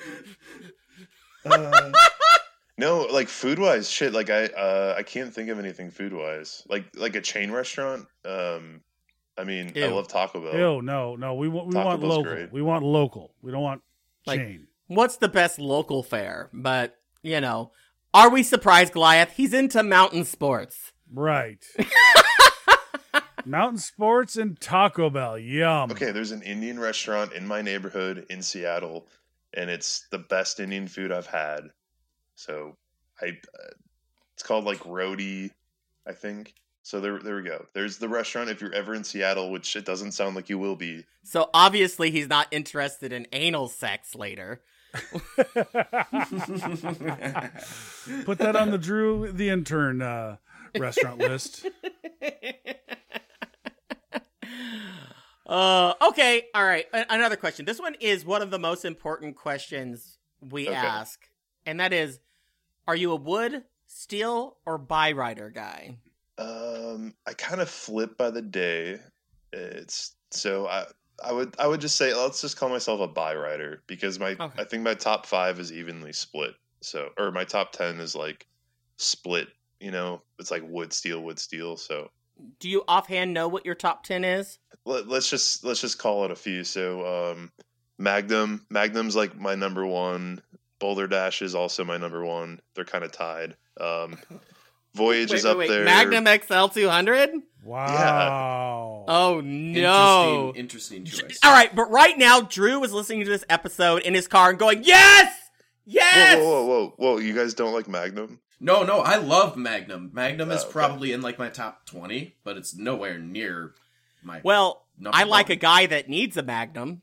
Uh, No, like food wise, shit. Like I, uh, I can't think of anything food wise. Like like a chain restaurant. Um, I mean, I Ew. love Taco Bell. Ew, no, no. We want we Taco want Bell's local. great. We want local. We don't want Like- chain. What's the best local fare? But, you know, are we surprised, Goliath? He's into mountain sports. Right. Mountain sports and Taco Bell. Yum. Okay, there's an Indian restaurant in my neighborhood in Seattle, and it's the best Indian food I've had. So I, uh, it's called like Roti, I think. So there, there we go. There's the restaurant if you're ever in Seattle, which it doesn't sound like you will be. So obviously he's not interested in anal sex later. Put that on the Drew the Intern uh, restaurant list. Uh, okay, all right. A- another question. This one is one of the most important questions we Okay. ask, and that is, are you a wood steal or buy rider guy? Um, I kind of flip by the day. It's so I I would I would just say let's just call myself a buy rider because my Okay. I think my top five is evenly split. So or my top ten is like split. You know, it's like wood steel wood steel. So Do you offhand know what your top ten is? let, let's just let's just call it a few. So um, Magnum Magnum's like my number one. Boulder Dash is also my number one. They're kind of tied. Um, Voyage Wait, is wait, up wait. there. Magnum X L two hundred? Wow. Oh, no. Interesting, interesting choice. All right, but right now, Drew was listening to this episode in his car and going, yes! Yes! Whoa, whoa, whoa, whoa, whoa! You guys don't like Magnum? No, no, I love Magnum. Magnum is Oh, okay. probably in like my top twenty, but it's nowhere near my. Well, Number I like one. a guy that needs a Magnum.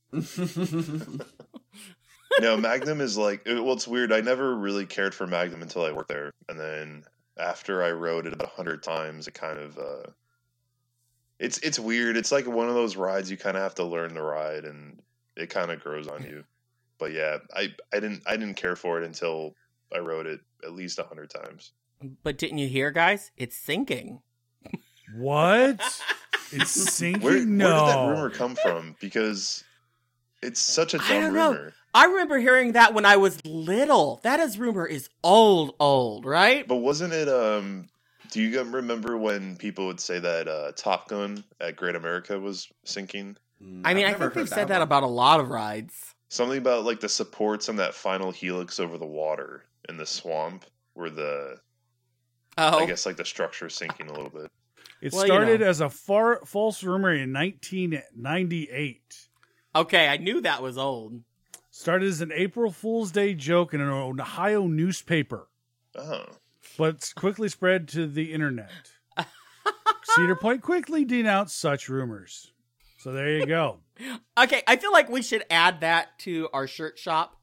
No, Magnum is like. it- Well, it's weird. I never really cared for Magnum until I worked there, and then after I rode it a hundred times, it kind of. Uh, it's it's weird. It's like one of those rides you kind of have to learn to ride, and it kind of grows on you. But yeah, I I didn't I didn't care for it until I rode it at least a hundred times. But didn't you hear, guys? It's sinking. What? It's sinking? Where, no. where did that rumor come from? Because it's such a I dumb don't know. rumor. I remember hearing that when I was little. That is rumor is old, old, right? But wasn't it? Um, do you guys remember when people would say that uh, Top Gun at Great America was sinking? I mean, I've I never think they've heard said that one. about a lot of rides. Something about like the supports on that final helix over the water in the swamp, where the Oh, I guess like the structure is sinking a little bit. It Well, you started know. as a far, false rumor in nineteen ninety-eight. okay. I knew that was old. Started as an April Fool's Day joke in an Ohio newspaper, Oh, but quickly spread to the internet. Cedar Point quickly denounced such rumors. So there you go. Okay, I feel like we should add that to our shirt shop.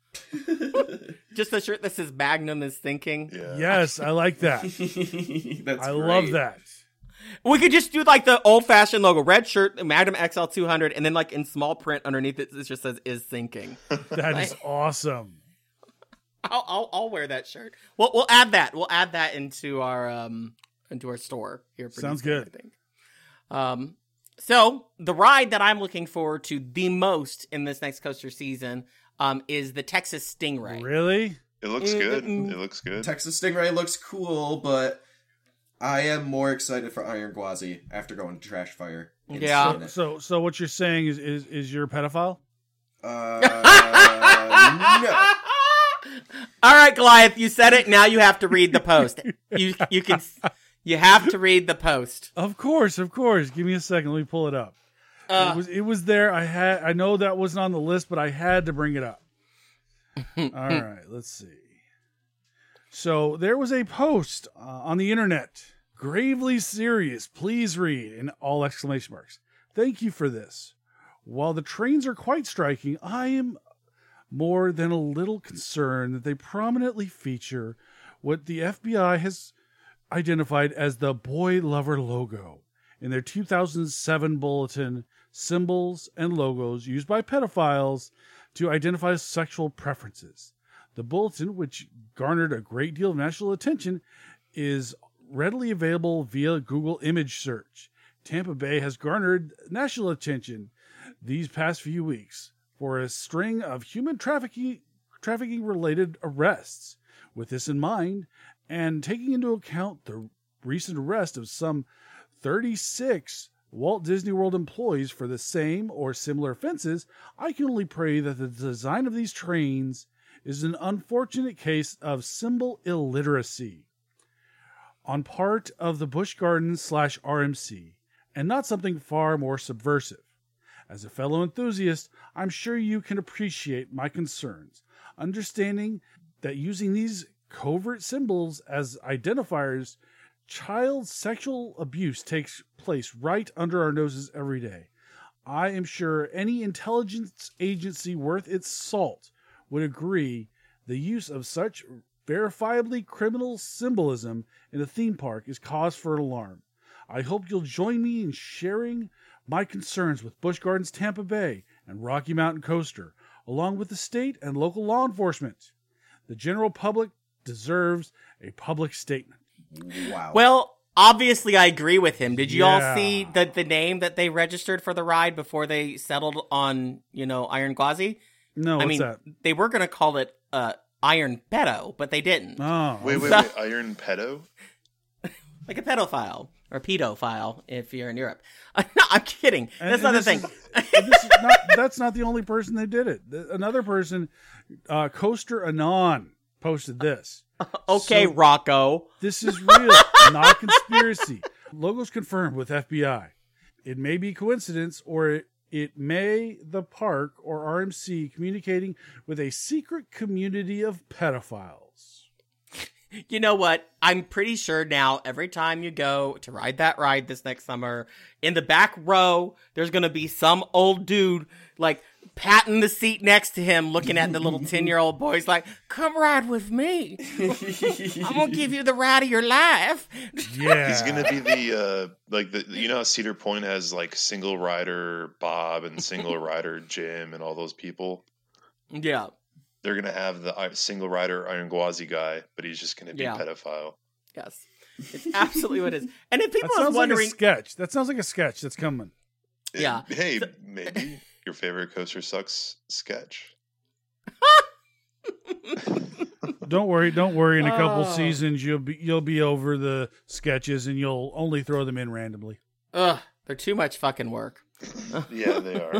Just a shirt that says Magnum is thinking. yeah. Yes, I like that. That's I great. love that. We could just do like the old fashioned logo, red shirt, Magnum X L two hundred, and then like in small print underneath it, it just says "is thinking." That is awesome. I'll, I'll I'll wear that shirt. We'll we'll add that. We'll add that into our um into our store here. pretty Sounds soon, good. I think. Um, so the ride that I'm looking forward to the most in this next coaster season um is the Texas Stingray. Really? It looks good. Mm-mm. It looks good. Texas Stingray looks cool, but I am more excited for Iron Gwazi after going to Trash Fire. and Yeah. seeing it. So, so what you're saying is, is, is you're a pedophile? Uh, no. All right, Goliath, you said it. Now you have to read the post. You you can you have to read the post. Of course, of course. Give me a second. Let me pull it up. Uh, it was it was there. I had I know that wasn't on the list, but I had to bring it up. All right, let's see. So there was a post uh, on the internet. Gravely serious. Please read in all exclamation marks. Thank you for this. While the trains are quite striking, I am more than a little concerned that they prominently feature what the F B I has identified as the boy lover logo in their two thousand seven bulletin, symbols and logos used by pedophiles to identify sexual preferences. The bulletin, which garnered a great deal of national attention, is readily available via Google image search. Tampa Bay has garnered national attention these past few weeks for a string of human trafficking trafficking related arrests. With this in mind, and taking into account the recent arrest of some thirty-six Walt Disney World employees for the same or similar offenses, I can only pray that the design of these trains is an unfortunate case of symbol illiteracy on part of the Busch Gardens slash R M C, and not something far more subversive. As a fellow enthusiast, I'm sure you can appreciate my concerns, understanding that using these covert symbols as identifiers, child sexual abuse takes place right under our noses every day. I am sure any intelligence agency worth its salt would agree the use of such verifiably criminal symbolism in a theme park is cause for alarm. I hope you'll join me in sharing my concerns with Busch Gardens Tampa Bay and Rocky Mountain Coaster, along with the state and local law enforcement. The general public deserves a public statement. Wow. Well, obviously, I agree with him. Did you Yeah. all see the, the name that they registered for the ride before they settled on, you know, Iron Gwazi? No, what's I mean, that? they were going to call it uh, Iron Pedo, but they didn't. Oh, Wait, wait, So- wait. Iron Pedo? Like a pedophile or pedophile if you're in Europe. no, I'm kidding. And- That's and not the this thing. is- But this is not, that's not the only person that did it. The- Another person, uh, Coaster Anon, posted this. okay, so- Rocco. This is real, not a conspiracy. Logos confirmed with F B I. It may be coincidence, or it, it may the park or R M C communicating with a secret community of pedophiles. You know what? I'm pretty sure now every time you go to ride that ride this next summer, in the back row, there's going to be some old dude like patting the seat next to him, looking at the little ten-year-old boy. He's like, come ride with me. I'm going to give you the ride of your life. Yeah, He's gonna be the uh like the you know how Cedar Point has like single rider Bob and single rider Jim and all those people. Yeah. They're gonna have the i- single rider Iron Gwazi guy, but he's just gonna be Yeah. a pedophile. Yes. It's absolutely what it is. And if people that are sounds wondering, like a sketch. That sounds like a sketch that's coming. Yeah. And, hey, maybe your favorite Coaster Sucks sketch. Don't worry, don't worry. In a couple Oh. seasons, you'll be you'll be over the sketches, and you'll only throw them in randomly. ugh, they're too much fucking work. Yeah, they are.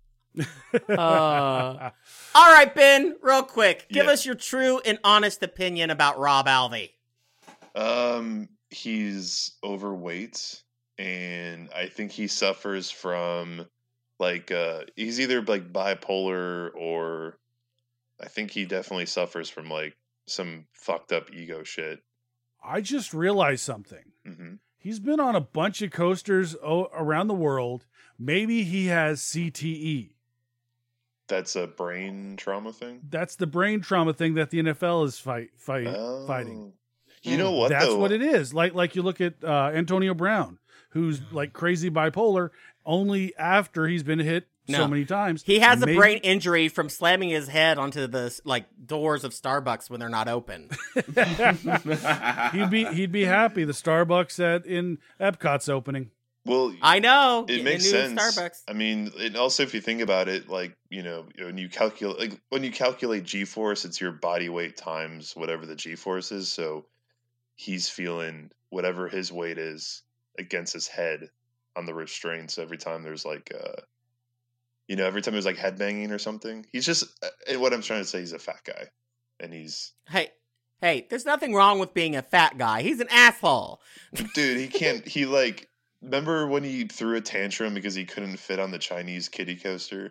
Uh, all right, Ben, real quick, give Yeah. us your true and honest opinion about Rob Alvey. Um, he's overweight, and I think he suffers from like uh, he's either like bipolar or I think he definitely suffers from like some fucked up ego shit. I just realized something. hmm He's been on a bunch of coasters o- around the world. Maybe he has C T E. That's a brain trauma thing. That's the brain trauma thing that the N F L is fight, fight Oh. fighting. You know what? That's though? what it is. Like like you look at uh, Antonio Brown, who's like crazy bipolar, only after he's been hit No. so many times. He has a Maybe- brain injury from slamming his head onto the like doors of Starbucks when they're not open. he'd be he'd be happy. The Starbucks at in Epcot's opening. Well, I know. it the makes new sense. Starbucks. I mean, it also if you think about it, like you know, when you calculate, like when you calculate G-force, it's your body weight times whatever the G-force is. So he's feeling whatever his weight is against his head on the restraints every time there's like, uh, you know, every time there's like headbanging or something. He's just uh, what I'm trying to say. He's a fat guy, and he's Hey, hey, there's nothing wrong with being a fat guy. He's an asshole. dude. He can't. He like. Remember when he threw a tantrum because he couldn't fit on the Chinese kiddie coaster?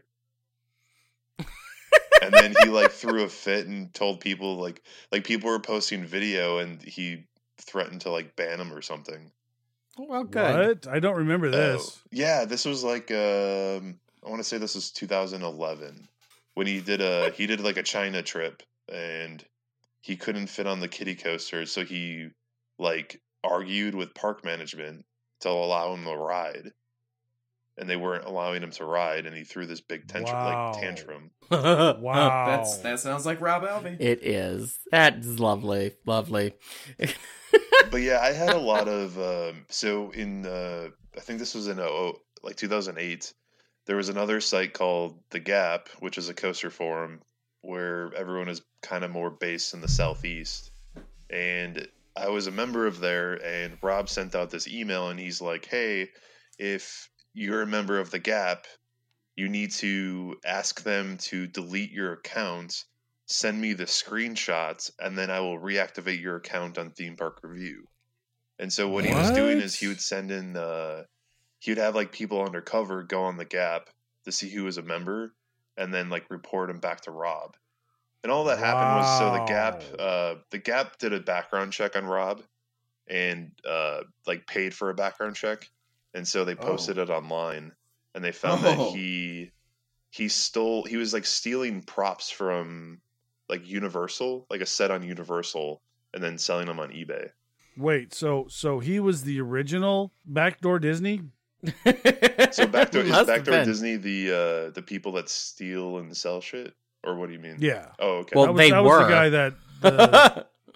And then he like threw a fit and told people like like people were posting video and he threatened to like ban them or something. Well, good. What? I don't remember this. Oh, yeah, this was like um I want to say this was two thousand eleven when he did a he did like a China trip and he couldn't fit on the kiddie coaster, so he like argued with park management to allow him to ride, and they weren't allowing him to ride, and he threw this big tantrum, Wow. like tantrum. Wow. That's that sounds like Rob Alvey. It is. That's lovely. Lovely. But yeah, I had a lot of um, so in uh, I think this was in oh, like two thousand eight. There was another site called The Gap, which is a coaster forum where everyone is kind of more based in the southeast, and I was a member of there, and Rob sent out this email, and he's like, "Hey, if you're a member of The Gap, you need to ask them to delete your account, send me the screenshots, and then I will reactivate your account on Theme Park Review." And so what, he was doing What? is he would send in, uh, he would have like people undercover go on The Gap to see who was a member, and then like report them back to Rob. And all that happened was so the Gap, Wow. uh, the Gap did a background check on Rob, and uh, like paid for a background check, and so they posted it online, and they found Oh. that he he stole, he was like stealing props from like Universal, like a set on Universal, and then selling them on eBay. Wait, so so he was the original Backdoor Disney? So backdoor is Must have backdoor been. Disney the uh, the people that steal and sell shit, or what do you mean? Yeah. Oh, okay. Well, that was, they that were. was the guy that the,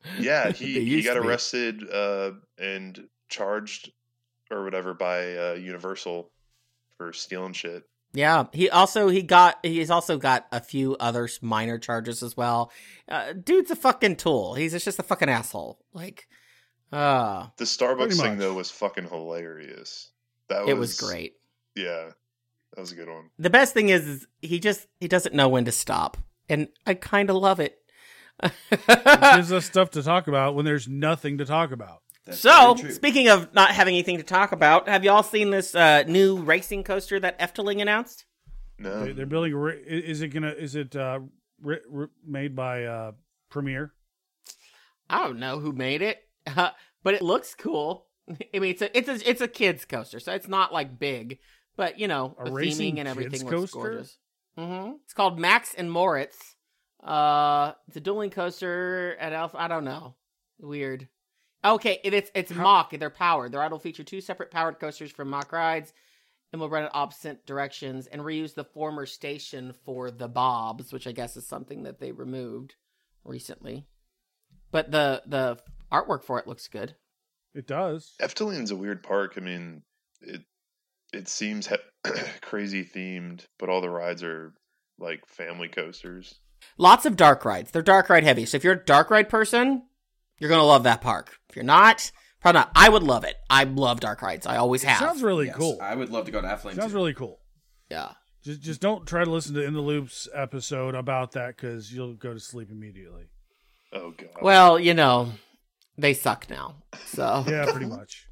Yeah, They he, he used got to be. arrested uh, and charged or whatever by uh, Universal for stealing shit. Yeah, he also he got he's also got a few other minor charges as well. Uh, dude's a fucking tool. He's just a fucking asshole. Like, uh, The Starbucks Pretty thing much. though was fucking hilarious. That it was great. Yeah, that was a good one. The best thing is, is he just he doesn't know when to stop, and I kind of love it. It gives us stuff to talk about when there's nothing to talk about. That's So, very true. speaking of not having anything to talk about, have y'all seen this uh, new racing coaster that Efteling announced? No, They, they're building. A, ra- i- is it gonna? Is it uh, ri- ri- made by uh, Premiere? I don't know who made it, but it looks cool. I mean, it's a it's a it's a kids coaster, so it's not like big, but you know, A the racing theming and everything kids looks coaster? gorgeous. Mm-hmm. It's called Max and Moritz. Uh, it's a dueling coaster at Elf. I don't know. Weird. Okay, it, it's it's How- Mach. They're powered. The ride will feature two separate powered coasters from Mach Rides, and will run in opposite directions and reuse the former station for the Bobs, which I guess is something that they removed recently. But the the artwork for it looks good. It does. Efteling's a weird park. I mean, it it seems he- crazy themed, but all the rides are like family coasters. Lots of dark rides. They're dark ride heavy. So if you're a dark ride person, you're going to love that park. If you're not, probably not. I would love it. I love dark rides. I always It have. sounds really Yes, cool. I would love to go to Efteling. Sounds too. really cool. Yeah. Just just don't try to listen to In the Loops episode about that because you'll go to sleep immediately. Oh god. Well, you know, they suck now. So Yeah, pretty much.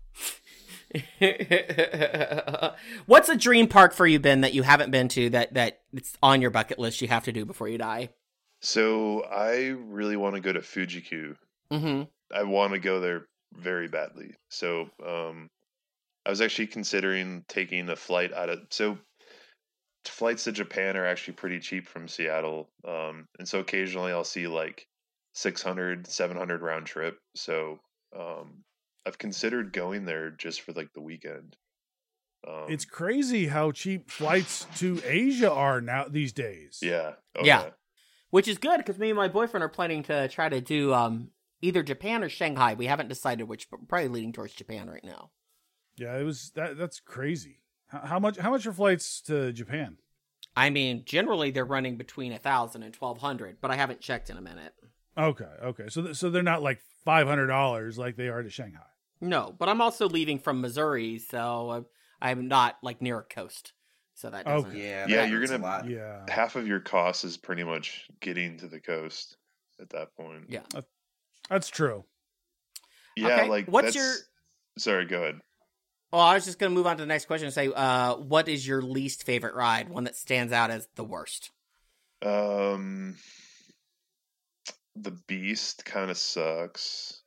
what's a dream park for you, Ben, that you haven't been to that that it's on your bucket list you have to do before you die? So I really want to go to Fuji-Q. Mm-hmm. I want to go there very badly. So um, I was actually considering taking a flight out of. So flights to Japan are actually pretty cheap from Seattle, um, and so occasionally I'll see like six hundred, seven hundred round trip. So um, I've considered going there just for like the weekend. Um, It's crazy how cheap flights to Asia are now these days. yeah, oh, Yeah. Which is good because me and my boyfriend are planning to try to do um, either Japan or Shanghai. We haven't decided which, but we're probably leaning towards Japan right now. Yeah, it was that. That's crazy. How, how much? How much are flights to Japan? I mean, generally they're running between a thousand and twelve hundred, but I haven't checked in a minute. Okay, okay. So th- so they're not like five hundred dollars like they are to Shanghai. No, but I'm also leaving from Missouri, so I'm, I'm not like near a coast, so that doesn't. Okay. Yeah, Yeah, that you're hurts a gonna- lot. Yeah, half of your cost is pretty much getting to the coast at that point. Yeah. that's true. Yeah, Okay, like what's that's- your- Sorry, go ahead. Well, I was just gonna move on to the next question and say, uh, what is your least favorite ride? One that stands out as the worst. Um, the Beast kind of sucks.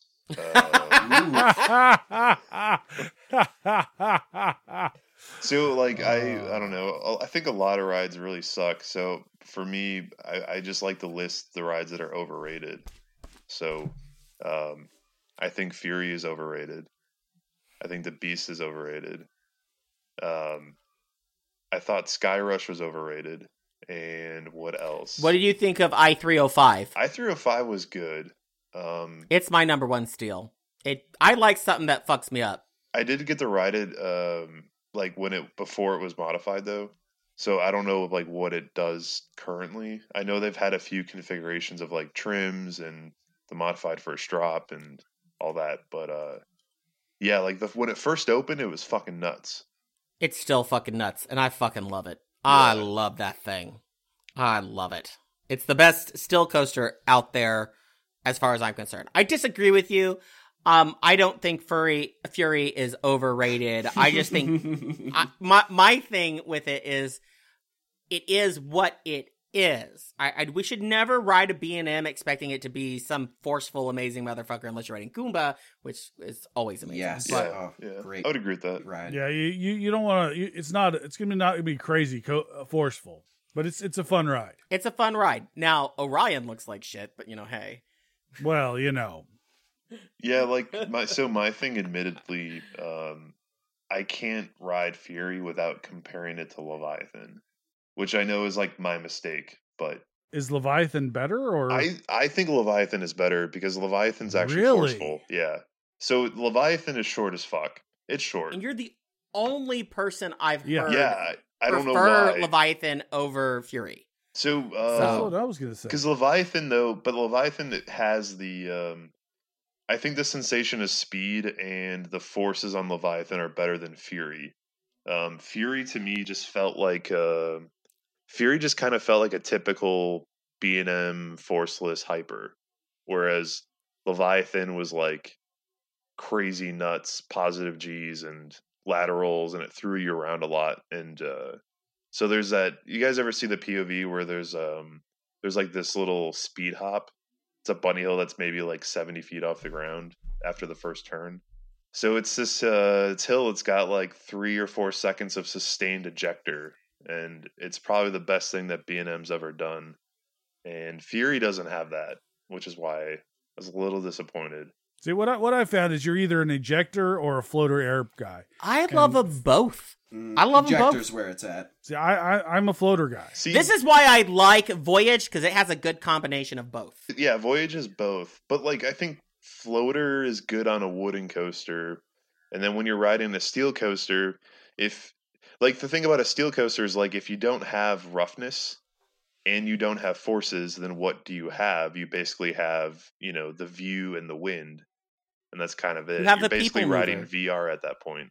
Uh, so, like, I I don't know. I think a lot of rides really suck. So for me, I, I just like to list the rides that are overrated. So, um, I think Fury is overrated. I think the Beast is overrated. Um, I thought Sky Rush was overrated. And what else? What do you think of I three oh five? I three oh five was good. Um, It's my number one steal. It. I like something that fucks me up. I did get to ride it, um, like when it before it was modified though. So I don't know like what it does currently. I know they've had a few configurations of like trims and the modified first drop and all that, but uh, yeah, like the when it first opened, it was fucking nuts. It's still fucking nuts, and I fucking love it. I Yeah. love that thing. I love it. It's the best still coaster out there, as far as I'm concerned. I disagree with you. Um, I don't think Fury Fury is overrated. I just think I, my my thing with it is, it is what it is. I, I we should never ride a B and M expecting it to be some forceful, amazing motherfucker unless you're riding Goomba, which is always amazing. Yes. But Yeah, Oh, yeah, great. I would agree with that. Right. Yeah, you you, you don't want to. It's not. It's gonna be not gonna be crazy co- uh, forceful, but it's it's a fun ride. it's a fun ride. Now Orion looks like shit, but you know, hey. Well, you know. Yeah, like my so my thing, admittedly, um, I can't ride Fury without comparing it to Leviathan, which I know is like my mistake, but is Leviathan better or I I think Leviathan is better because Leviathan's actually Really? forceful. Yeah. So Leviathan is short as fuck. It's short. And you're the only person I've Yeah. heard Yeah, I, I don't know prefer why. Leviathan over Fury. so That's uh, what I was gonna say. because Leviathan though, but Leviathan it has the um, I think the sensation of speed and the forces on Leviathan are better than Fury. Um, Fury to me just felt like uh, Fury just kind of felt like a typical B and M forceless hyper, whereas Leviathan was like crazy nuts, positive G's and laterals, and it threw you around a lot. And uh, so there's that. You guys ever see the P O V where there's um there's like this little speed hop? It's a bunny hill that's maybe like seventy feet off the ground after the first turn. So it's this uh it's hill. It's got like three or four seconds of sustained ejector, and it's probably the best thing that B and M's ever done. And Fury doesn't have that, which is why I was a little disappointed. See what I what I found is you're either an ejector or a floater air guy. I love them both. Mm, I love 'em both. Ejector's where it's at. See, I, I I'm a floater guy. See, This is why I like Voyage, because it has a good combination of both. yeah, Voyage is both, but like I think floater is good on a wooden coaster, and then when you're riding a steel coaster, if like the thing about a steel coaster is like if you don't have roughness and you don't have forces, then what do you have? You basically have, you know, the view and the wind, and that's kind of it. You have You're the basically people riding mover. V R at that point.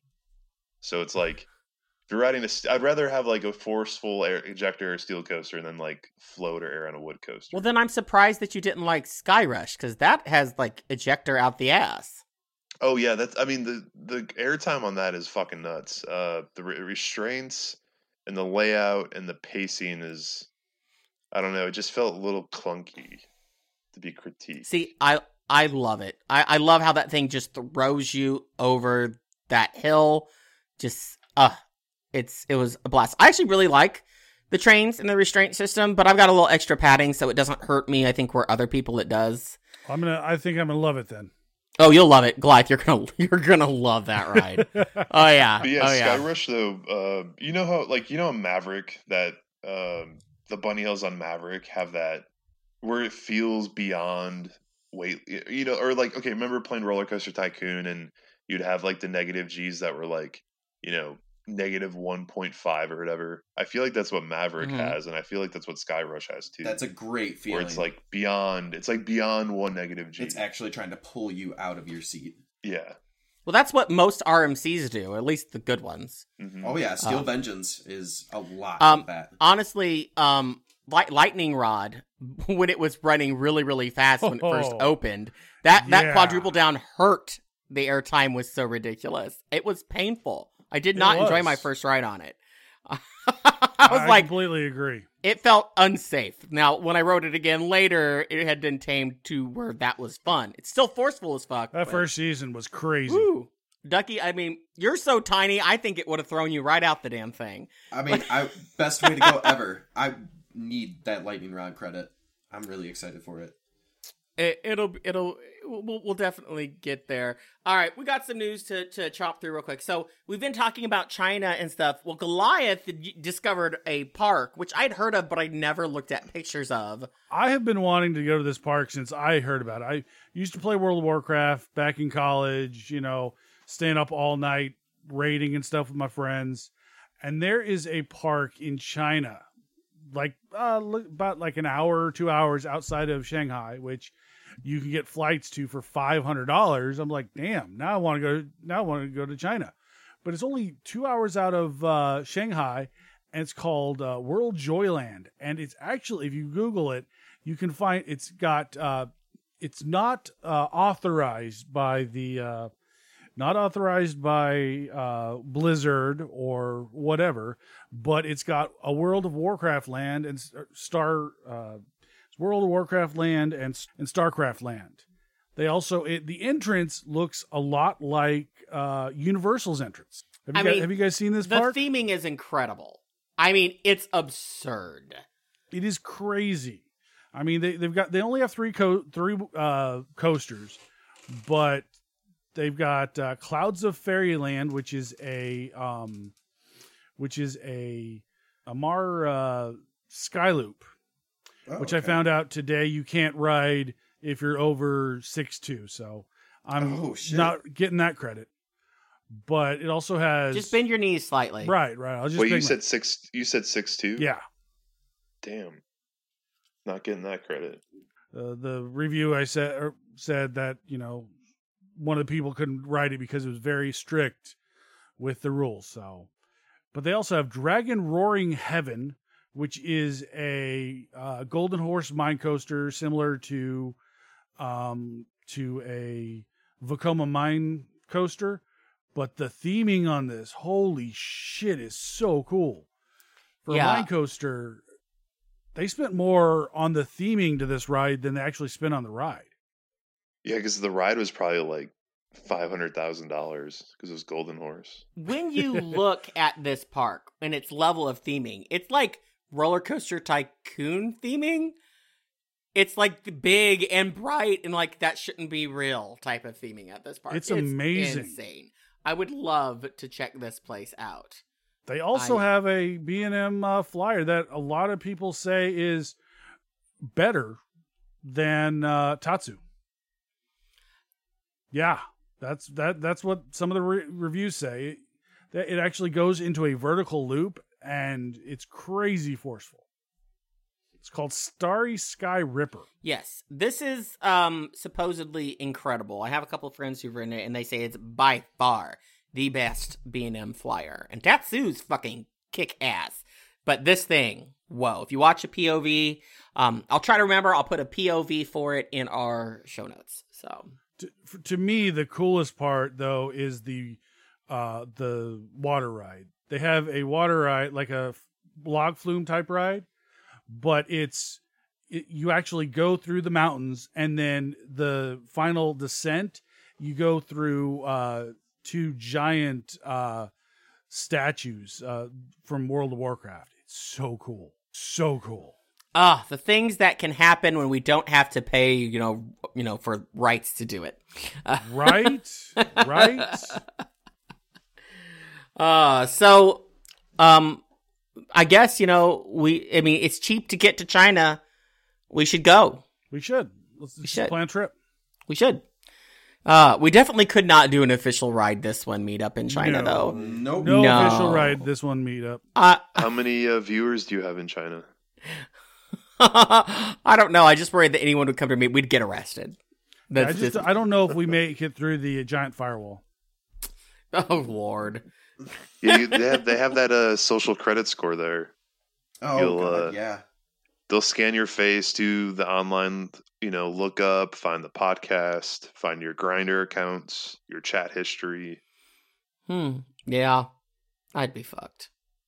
So it's like if you're riding a, st- I'd rather have like a forceful air ejector or steel coaster and then like float or air on a wood coaster. Well, then I'm surprised that you didn't like Sky Rush, because that has like ejector out the ass. Oh yeah, that's. I mean, the the airtime on that is fucking nuts. Uh, the re- restraints and the layout and the pacing is, I don't know. It just felt a little clunky to be critiqued. See, I I love it. I, I love how that thing just throws you over that hill. Just uh it's it was a blast. I actually really like the trains and the restraint system, but I've got a little extra padding so it doesn't hurt me. I think where other people it does. I'm gonna. I think I'm gonna love it then. Oh, you'll love it, Goliath. You're gonna you're gonna love that ride. Oh yeah, But yeah, oh yeah. Skyrush though. Uh, you know how like you know Maverick that um the bunny hills on Maverick have that where it feels beyond weight. You know, or like okay, remember playing Roller Coaster Tycoon and you'd have like the negative G's that were like you know negative one point five or whatever. I feel like that's what Maverick Mhm. has, and I feel like that's what Skyrush has too. That's a great feeling. where it's like beyond. It's like beyond one negative G. it's actually trying to pull you out of your seat. yeah. Well, that's what most R M Cs do, at least the good ones. Mhm. Oh yeah, Steel Uh, Vengeance is a lot um, of that. Honestly, um, Light- Lightning Rod, when it was running really, really fast when it first Oh. opened, that, that Yeah. quadruple down hurt. The airtime was so ridiculous. It was painful. I did It not enjoy was. my first ride on it. I was I like, completely agree. it felt unsafe. Now, when I rode it again later, it had been tamed to where that was fun. It's still forceful as fuck. That but- first season was crazy. Woo. Ducky, I mean, you're so tiny, I think it would have thrown you right out the damn thing. I mean, I best way to go ever. I need that lightning rod credit. I'm really excited for it. It, it'll it'll we'll, we'll definitely get there. All right, we got some news to to chop through real quick. So we've been talking about China and stuff. Well, Goliath d- discovered a park which I'd heard of, but I never looked at pictures of. I have been wanting to go to this park since I heard about it. I used to play World of Warcraft back in college, you know, staying up all night, raiding and stuff with my friends. And there is a park in China, like uh, li- about like an hour or two hours outside of Shanghai, which you can get flights to for five hundred dollars. I'm like, damn, now I want to go. Now I want to go to China, but it's only two hours out of uh, Shanghai, and it's called uh, World Joyland. And it's actually, if you Google it, you can find it's got. Uh, it's not uh, authorized by the. Uh, not authorized by uh, Blizzard or whatever, but it's got a World of Warcraft land and Star uh, World of Warcraft land and and Starcraft land. They also it, the entrance looks a lot like uh, Universal's entrance. Have you, I guys, mean, have you guys seen this The park? theming is incredible. I mean, it's absurd. It is crazy. I mean, they they've got they only have three co- three uh, coasters, but they've got uh, Clouds of Fairyland, which is a um, which is a Amar uh, Skyloop. Oh, which I okay. found out today you can't ride if you're over six two. So I'm Oh, shit. not getting that credit. But it also has Just bend your knees slightly. right, right. I'll just Wait, you bend my- said six. You said six two. yeah. Damn. Not getting that credit. Uh, the review I said er, said that you know one of the people couldn't ride it because it was very strict with the rules. So, but they also have Dragon Roaring Heaven, which is a uh, Golden Horse mine coaster similar to um, to a Vekoma mine coaster, but the theming on this, holy shit, is so cool. For Yeah. a mine coaster, they spent more on the theming to this ride than they actually spent on the ride. Yeah, because the ride was probably like five hundred thousand dollars because it was Golden Horse. When you look at this park and its level of theming, it's like Roller Coaster Tycoon theming. It's like big and bright and like that shouldn't be real type of theming at this park. It's amazing. Insane. I would love to check this place out. They also I- have a B and M uh, flyer that a lot of people say is better than uh, Tatsu. Yeah, that's that. That's what some of the re- reviews say. That it actually goes into a vertical loop and it's crazy forceful. It's called Starry Sky Ripper. Yes, this is um supposedly incredible. I have a couple of friends who've ridden it, and they say it's by far the best B and M flyer. And Tatsu's fucking kick ass. But this thing, whoa! If you watch a P O V, um, I'll try to remember. I'll put a P O V for it in our show notes. So To, f- to me, the coolest part though is the uh, the water ride. They have a water ride, like a log flume type ride, but it's it, you actually go through the mountains, and then the final descent, you go through uh, two giant uh, statues uh, from World of Warcraft. It's so cool, so cool. Ah, the things that can happen when we don't have to pay, you know, you know, for rights to do it. Right, right. Uh, so, um, I guess, you know, we, I mean, it's cheap to get to China. We should go. We should. Let's just should. plan a trip. We should. Uh, we definitely could not do an official ride this one meetup in China, No. though. Nope. No, No. official ride. This one meetup. Uh, How many uh, viewers do you have in China? I don't know. I just worried that anyone would come to me. We'd get arrested. I That's just just, I don't know if we make it through the giant firewall. oh, Lord. Yeah, you, they have they have that uh, social credit score there. Oh, You'll, God, uh, yeah. They'll scan your face, do the online, you know, look up, find the podcast, find your Grinder accounts, your chat history. Hmm. Yeah. I'd be fucked.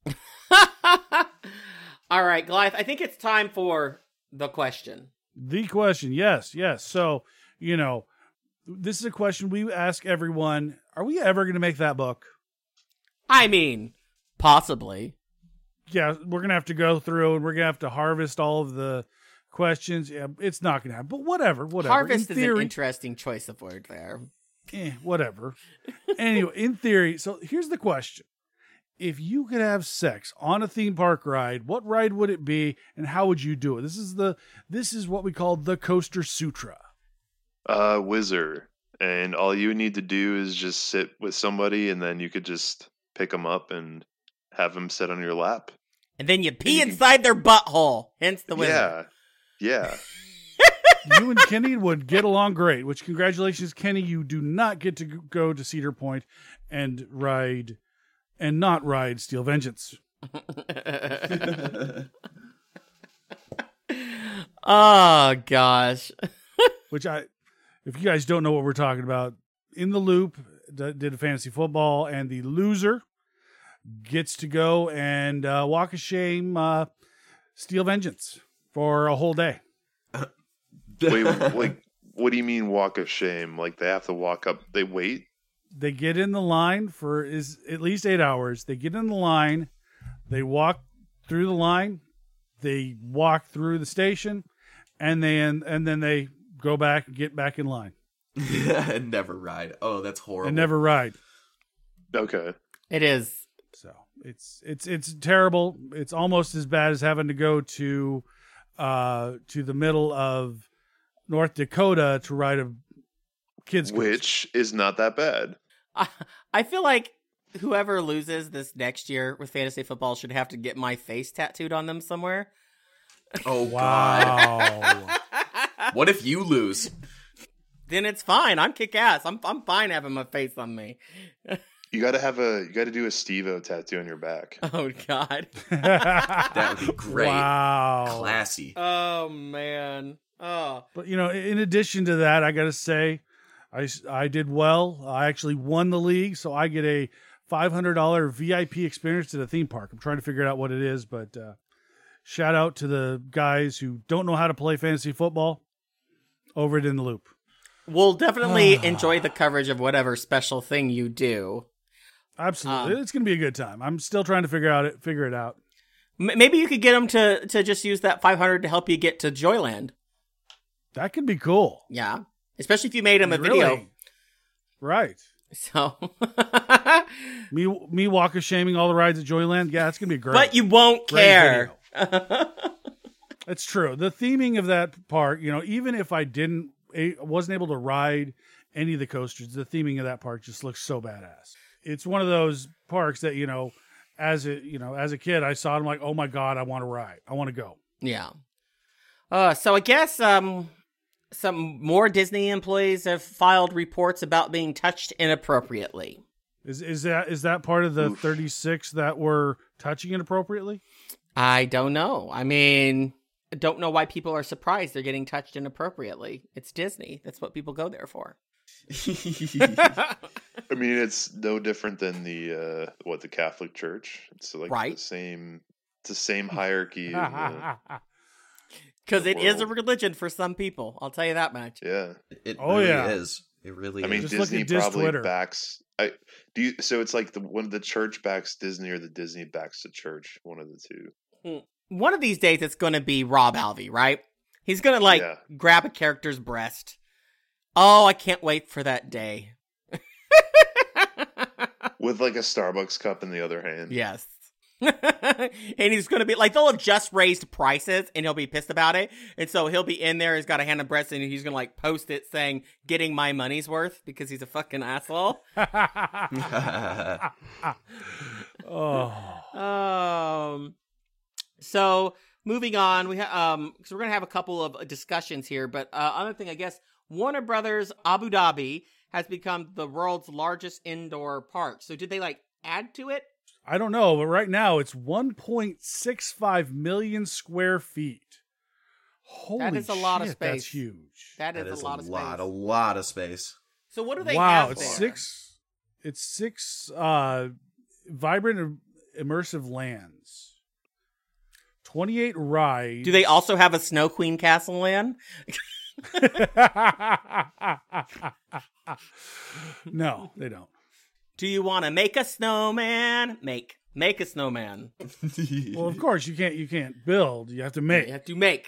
All right, Goliath, I think it's time for the question. The question, yes, yes. So, you know, this is a question we ask everyone. Are we ever going to make that book? I mean, possibly. Yeah, we're going to have to go through and we're going to have to harvest all of the questions. Yeah, it's not going to happen, but whatever, whatever. Harvest in is theory, an interesting choice of word there. eh, whatever. Anyway, in theory, so here's the question. If you could have sex on a theme park ride, what ride would it be and how would you do it? This is the this is what we call the Coaster Sutra. Uh, Whizzer. And all you need to do is just sit with somebody, and then you could just pick them up and have them sit on your lap. And then you pee inside their butthole. Hence the wizard. Yeah. Yeah. You and Kenny would get along great, which congratulations, Kenny. You do not get to go to Cedar Point and ride and not ride Steel Vengeance. Oh, gosh. Which I, if you guys don't know what we're talking about, In the Loop d- did a fantasy football, and the loser gets to go and uh, walk of shame uh, Steel Vengeance for a whole day. Wait, like, what do you mean walk of shame? Like, they have to walk up, they wait? They get in the line for is at least eight hours. They get in the line, they walk through the line, they walk through the station, and then and then they go back and get back in line and never ride. Oh, that's horrible. and never ride. Okay. It is. So it's it's it's terrible. It's almost as bad as having to go to uh, to the middle of North Dakota to ride a kids coaster. Which is not that bad. I, I feel like whoever loses this next year with fantasy football should have to get my face tattooed on them somewhere. Oh, God. Wow. What if you lose? Then it's fine. I'm kick ass. I'm I'm fine having my face on me. You got to have a you got to do a Steve-O tattoo on your back. Oh God. That would be great. Wow. Classy. Oh man. Oh. But, you know, in addition to that, I got to say, I, I did well. I actually won the league, so I get a five hundred dollars V I P experience to the theme park. I'm trying to figure out what it is, but uh, shout out to the guys who don't know how to play fantasy football over it in the Loop. We'll definitely enjoy the coverage of whatever special thing you do. Absolutely. Um, it's going to be a good time. I'm still trying to figure out it, figure it out. M- maybe you could get them to, to just use that five hundred to help you get to Joyland. That could be cool. Yeah. Especially if you made him a Really? video. Right. So. Me me walk of shaming all the rides at Joyland. Yeah, that's going to be great. But you won't Great care. It's true. The theming of that park, you know, even if I didn't, I wasn't able to ride any of the coasters, the theming of that park just looks so badass. It's one of those parks that, you know, as a, you know, as a kid, I saw it, I'm like, oh my God, I want to ride. I want to go. Yeah. Uh, so I guess um, some more Disney employees have filed reports about being touched inappropriately. Is is that is that part of the Oof. thirty-six that were touching inappropriately? I don't know. I mean, I don't know why people are surprised they're getting touched inappropriately. It's Disney. That's what people go there for. I mean, it's no different than the uh, what the Catholic Church. It's like Right. the same. It's the same hierarchy. in the, Because it is a World. religion for some people. I'll tell you that much. yeah, It Oh, really yeah. is. It really I mean, is. Just look Disney at Dis probably Twitter. backs. I do. You, so it's like the one the church backs Disney or the Disney backs the church. One of the two. One of these days, it's going to be Rob Alvey, right? He's going to, like, Yeah. grab a character's breast. Oh, I can't wait for that day. With like a Starbucks cup in the other hand. Yes. And he's going to be like, they'll have just raised prices and he'll be pissed about it. And so he'll be in there. He's got a hand of breast and he's going to like post it saying, getting my money's worth because he's a fucking asshole. Oh, Um, so moving on, we ha- um, so we're going to have a couple of discussions here, but, uh, other thing, I guess Warner Brothers Abu Dhabi has become the world's largest indoor park. So did they like add to it? I don't know, but right now it's one point six five million square feet. Holy That is a lot of shit, space. That's huge. That That is, is a lot of space. lot, a lot of space. So what do they Wow, have it's there? six. It's six uh, vibrant, im- immersive lands. Twenty-eight rides. Do they also have a Snow Queen Castle land? No, they don't. Do you want to make a snowman? Make. Make a snowman. Well, of course you can't. You can't build. You have to make. You have to make.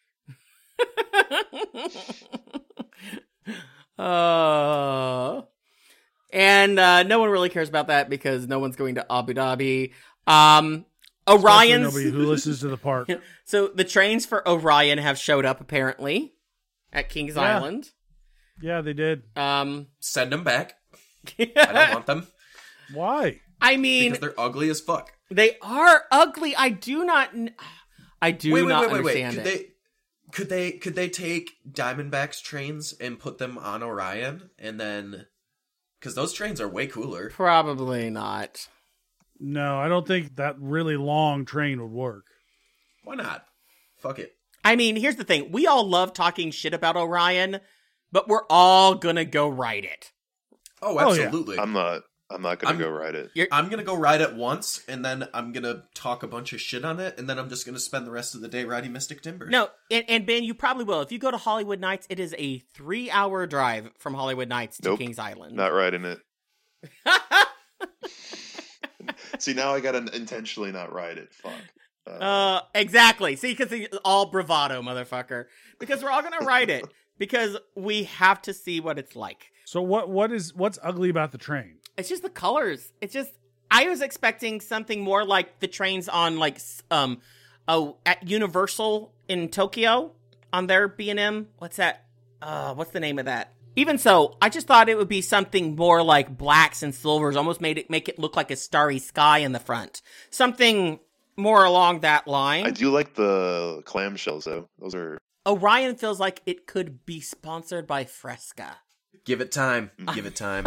uh, and uh, no one really cares about that because no one's going to Abu Dhabi. Um, Especially Orion's. nobody who listens to the park. So the trains for Orion have showed up apparently at Kings Yeah. Island. Yeah, they did. Um, Send them back. I don't want them Why? I mean, because they're ugly as fuck. they are ugly. I do not. Kn- I do wait, wait, not wait, wait, wait. understand Could it. they? Could they? Could they take Diamondback's trains and put them on Orion, and then? Because those trains are way cooler. Probably not. No, I don't think that really long train would work. Why not? Fuck it. I mean, here's the thing. We all love talking shit about Orion, but we're all gonna go ride it. Oh, Oh, yeah. absolutely. I'm not. I'm not gonna I'm- go ride it. I'm gonna go ride it once, and then I'm gonna talk a bunch of shit on it, and then I'm just gonna spend the rest of the day riding Mystic Timber. No, and, and Ben, you probably will. If you go to Hollywood Nights, it is a three-hour drive from Hollywood Nights to Nope. Kings Island. Not riding it. See, now I gotta intentionally not ride it. Fuck. Uh, Uh, exactly. See, because it's all bravado, motherfucker. Because we're all gonna ride it because we have to see what it's like. So what? What is what's ugly about the train? It's just the colors. It's just I was expecting something more like the trains on like s- um oh, at Universal in Tokyo on their B and M. What's that? Uh, what's the name of that? Even so, I just thought it would be something more like blacks and silvers, almost made it make it look like a starry sky in the front. Something more along that line. I do like the clamshells though. Those are Orion feels like it could be sponsored by Fresca. Give it time. Give it time.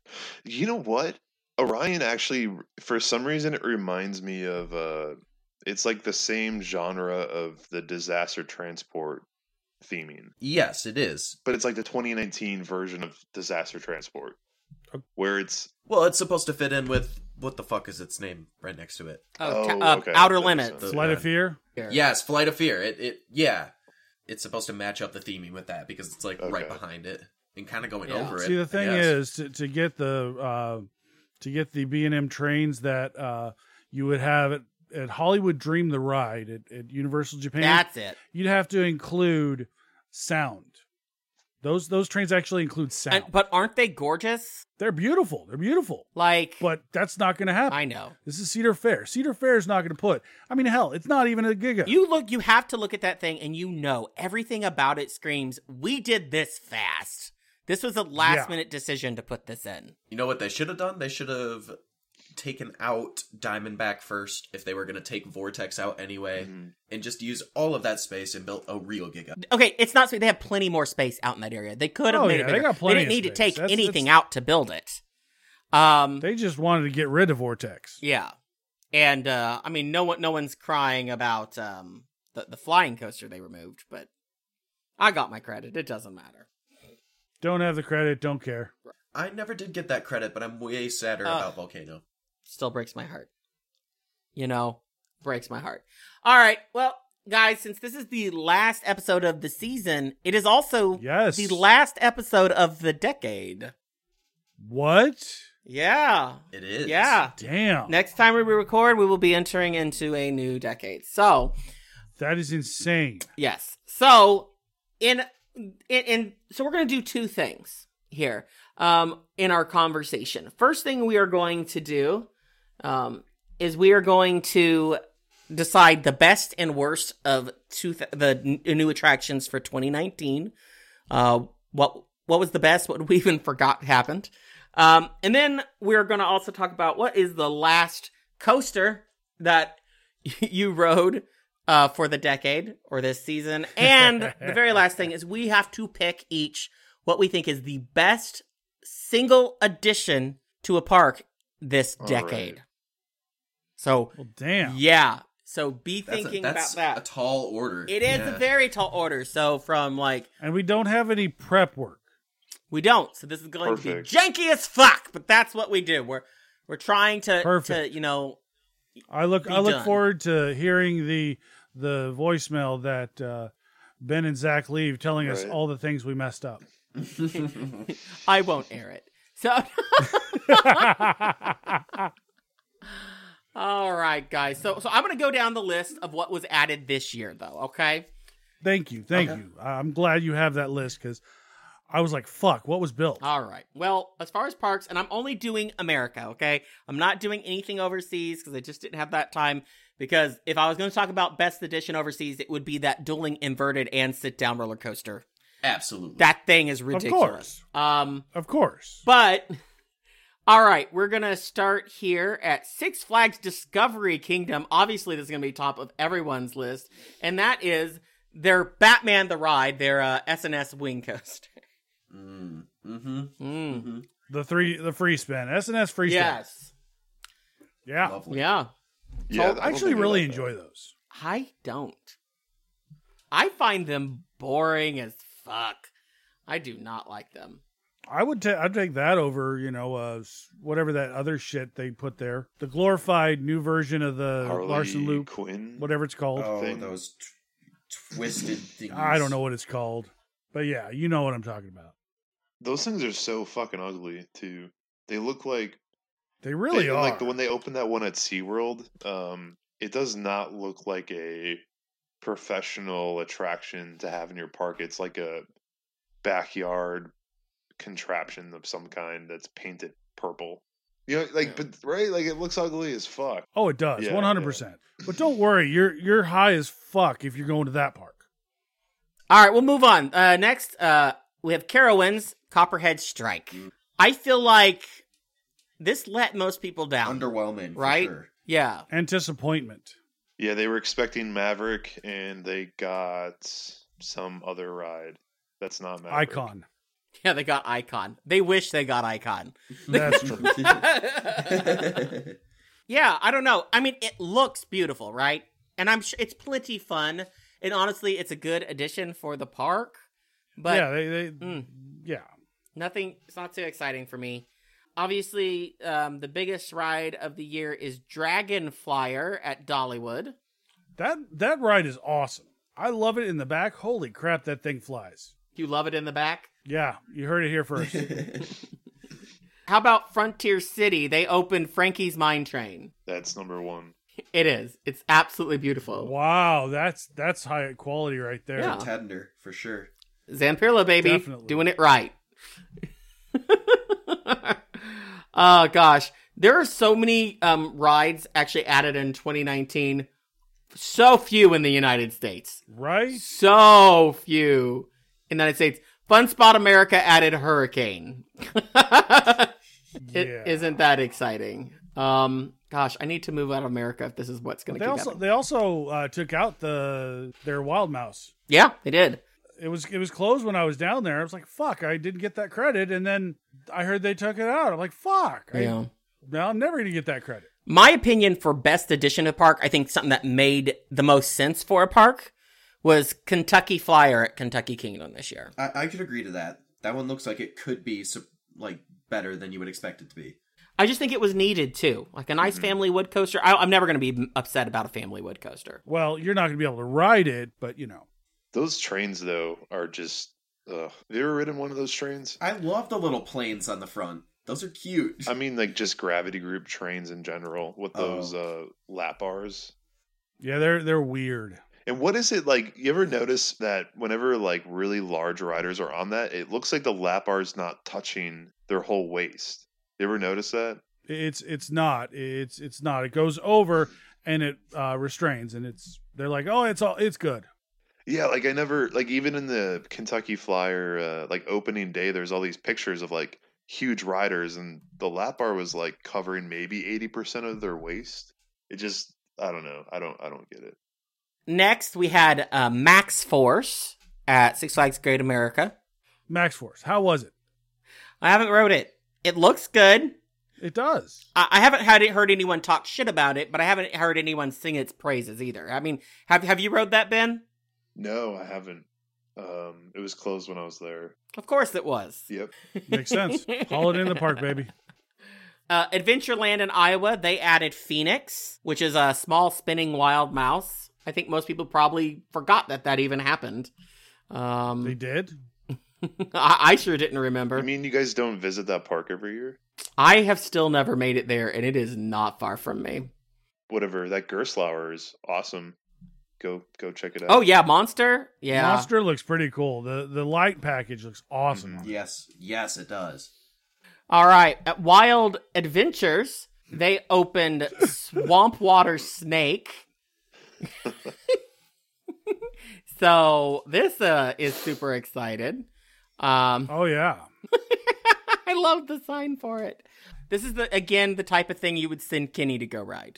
You know what? Orion actually, for some reason, it reminds me of. Uh, it's like the same genre of the disaster transport theming, Yes, it is. but it's like the twenty nineteen version of disaster transport, where it's Well, it's supposed to fit in with what the fuck is its name right next to it? Oh, ta- Oh, uh, okay. Outer That makes Limits. sense. Flight Yeah. of Fear. Yes, Flight of Fear. It it yeah. It's supposed to match up the theming with that because it's like right Okay. behind it and kind of going Yeah. over it. See, the I thing guess. is to, to get the uh, to get the B and M trains that uh, you would have at, at Hollywood Dream the Ride at, at Universal Japan, That's it. you'd have to include sound. Those those trains actually include sound. And, but aren't they gorgeous? They're beautiful. They're beautiful. Like, But that's not going to happen. I know. This is Cedar Fair. Cedar Fair is not going to put. I mean, hell, it's not even a giga. You look, you have to look at that thing and you know everything about it screams, we did this fast. This was a last Yeah. minute decision to put this in. You know what they should have done? They should have taken out Diamondback first if they were going to take Vortex out anyway, Mhm. and just use all of that space and built a real Giga. Okay, it's not, they have plenty more space out in that area. They could have Oh, made yeah, it they bigger. got plenty didn't of need to space. take That's- anything that's- out to build it. Um, They just wanted to get rid of Vortex. yeah. And, uh, I mean, no one, no one's crying about, um, the, the flying coaster they removed, but I got my credit. It doesn't matter. Don't have the credit. Don't care. I never did get that credit, but I'm way sadder Uh, about Volcano. Still breaks my heart. You know, breaks my heart. All right. Well, guys, since this is the last episode of the season, it is also Yes. the last episode of the decade. What? Yeah. It is. Yeah. Damn. Next time we record, we will be entering into a new decade. So, That is insane. yes. So, in in, in so we're going to do two things here um in our conversation. First thing we are going to do um is we are going to decide the best and worst of two th- the n- new attractions for twenty nineteen. Uh what what was the best? What we even forgot happened. Um and then we're going to also talk about what is the last coaster that you rode uh for the decade or this season. And the very last thing is we have to pick each what we think is the best single addition to a park this All decade. right. So, Well, damn. yeah. So be That's, a, thinking that's about a that. tall order. It is Yeah. a very tall order. So from like, And we don't have any prep work. we don't. So this is going Perfect. to be janky as fuck, but that's what we do. We're, we're trying to, to, Perfect. you know, I look. Be I look done. forward to hearing the the voicemail that uh, Ben and Zach leave, telling us Right. all the things we messed up. I won't air it. So, all right, guys. So, so I'm going to go down the list of what was added this year, though. Okay. Thank you. Thank Okay. you. I'm glad you have that list because I was like, "Fuck, what was built?" All right. Well, as far as parks, and I'm only doing America, okay? I'm not doing anything overseas because I just didn't have that time. Because if I was going to talk about best edition overseas, it would be that dueling inverted and sit down roller coaster. Absolutely. That thing is Of ridiculous. course. Um, Of course. but all right, we're gonna start here at Six Flags Discovery Kingdom. Obviously, this is gonna be top of everyone's list, and that is their Batman the Ride, their uh, S N S wing coaster. Mm, mm-hmm. Mm. Mm-hmm. The three, the free spin, S N S free spin. Yes. Yeah. Lovely. Yeah. Yeah, I don't actually think I really like that. enjoy those. I don't. I find them boring as fuck. I do not like them. I would ta- I'd take that over, you know, uh, s- whatever that other shit they put there. The glorified new version of the Harley Larson Loop, Quinn. whatever it's called. Oh, thing. those t- twisted things. I don't know what it's called, but yeah, you know what I'm talking about. Those things are so fucking ugly too. They look like They really they, are. like the when they opened that one at SeaWorld, um, it does not look like a professional attraction to have in your park. It's like a backyard contraption of some kind that's painted purple. You know, like, but right, like it looks ugly as fuck. Oh, it does, Yeah, one hundred percent. But don't worry, you're you're high as fuck if you're going to that park. All right, we'll move on. Uh, next, uh, we have Carowinds Copperhead Strike. Mm. I feel like this let most people down. Underwhelming, for right? sure. Yeah. And disappointment. Yeah, they were expecting Maverick, and they got some other ride that's not Maverick. Icon. Yeah, they got Icon. They wish they got Icon. That's true. Yeah, I don't know. I mean, it looks beautiful, right? And I'm sure it's plenty fun. And honestly, it's a good addition for the park. But yeah, they, they mm, yeah. nothing, it's not too exciting for me. Obviously, um, the biggest ride of the year is Dragon Flyer at Dollywood. That that ride is awesome. I love it in the back. Holy crap, that thing flies. You love it in the back? Yeah, you heard it here first. How about Frontier City? They opened Frankie's Mine Train. That's number one. It is. It's absolutely beautiful. Wow, that's that's high quality right there. Yeah. Contender, for sure. Zampirla, baby. Definitely. Doing it right. Oh, gosh. There are so many um, rides actually added in twenty nineteen. So few in the United States. Right? So few in the United States. Fun Spot America added Hurricane. It Yeah. isn't that exciting. Um, gosh, I need to move out of America if this is what's going to They keep also happening. they also uh, took out the their Wild Mouse. Yeah, they did. It was it was closed when I was down there. I was like, fuck, I didn't get that credit, and then I heard they took it out. I'm like, fuck. I, Yeah. Now I'm never gonna get that credit. My opinion for best addition to the park, I think something that made the most sense for a park was Kentucky Flyer at Kentucky Kingdom this year. I, I could agree to that. That one looks like it could be su- like better than you would expect it to be. I just think it was needed too. Like a nice family wood coaster. I, I'm never going to be upset about a family wood coaster. Well, you're not gonna be able to ride it, but you know. Those trains, though, are just. Ugh. Have you ever ridden one of those trains? I love the little planes on the front. Those are cute. I mean, like just gravity group trains in general with those Oh. uh, lap bars. Yeah, they're they're weird. And what is it like? You ever notice that whenever like really large riders are on that, it looks like the lap bar's not touching their whole waist. You ever notice that? It's it's not. It's it's not. It goes over and it uh, restrains, and it's they're like, oh, it's all it's good. Yeah, like I never like even in the Kentucky Flyer uh, like opening day, there's all these pictures of like huge riders, and the lap bar was like covering maybe eighty percent of their waist. It just I don't know. I don't I don't get it. Next, we had uh, Max Force at Six Flags Great America. Max Force, how was it? I haven't rode it. It looks good. It does. I, I haven't had it, heard anyone talk shit about it, but I haven't heard anyone sing its praises either. I mean, have have you rode that, Ben? No, I haven't. Um, it was closed when I was there. Of course it was. Yep. Makes sense. Haul it in the park, baby. Uh, Adventureland in Iowa, they added Phoenix, which is a small spinning wild mouse. I think most people probably forgot that that even happened. Um, They did. I, I sure didn't remember. I mean, you guys don't visit that park every year? I have still never made it there, and it is not far from me. Whatever. That Gerstlauer is awesome. Go go check it out. Oh, yeah, Monster? Yeah. Monster looks pretty cool. The the light package looks awesome. on it. Yes, yes, it does. All right. At Wild Adventures, they opened Swamp Water Snake. So this uh, is super excited. Um, Oh yeah. I love the sign for it. This is the again the type of thing you would send Kenny to go ride.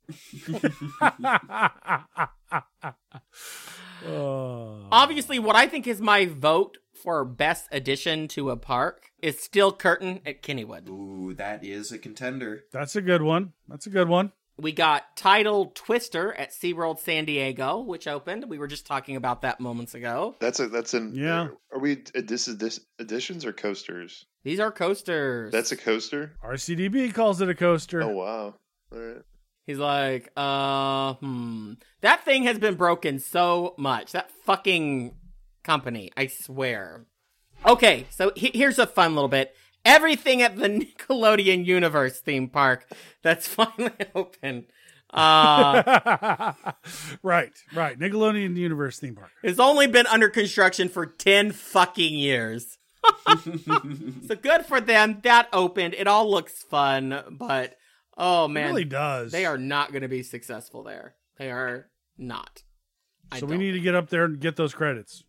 Oh. Obviously, what I think is my vote for best addition to a park is still Curtain at Kennywood. Ooh, that is a contender. That's a good one. That's a good one. We got Tidal Twister at SeaWorld San Diego, which opened. We were just talking about that moments ago. That's a that's an Yeah. Are we this is this additions or coasters? These are coasters. That's a coaster. R C D B calls it a coaster. Oh wow! All right. He's like, uh, hmm. That thing has been broken so much. That fucking company, I swear. Okay, so he- here's a fun little bit. Everything at the Nickelodeon Universe theme park that's finally open. Uh, right, right. Nickelodeon Universe theme park. it's only been under construction for ten fucking years. So good for them. That opened. It all looks fun, but oh man, It really does. they are not going to be successful there. They are not. I So we don't need to think. get up there and get those credits.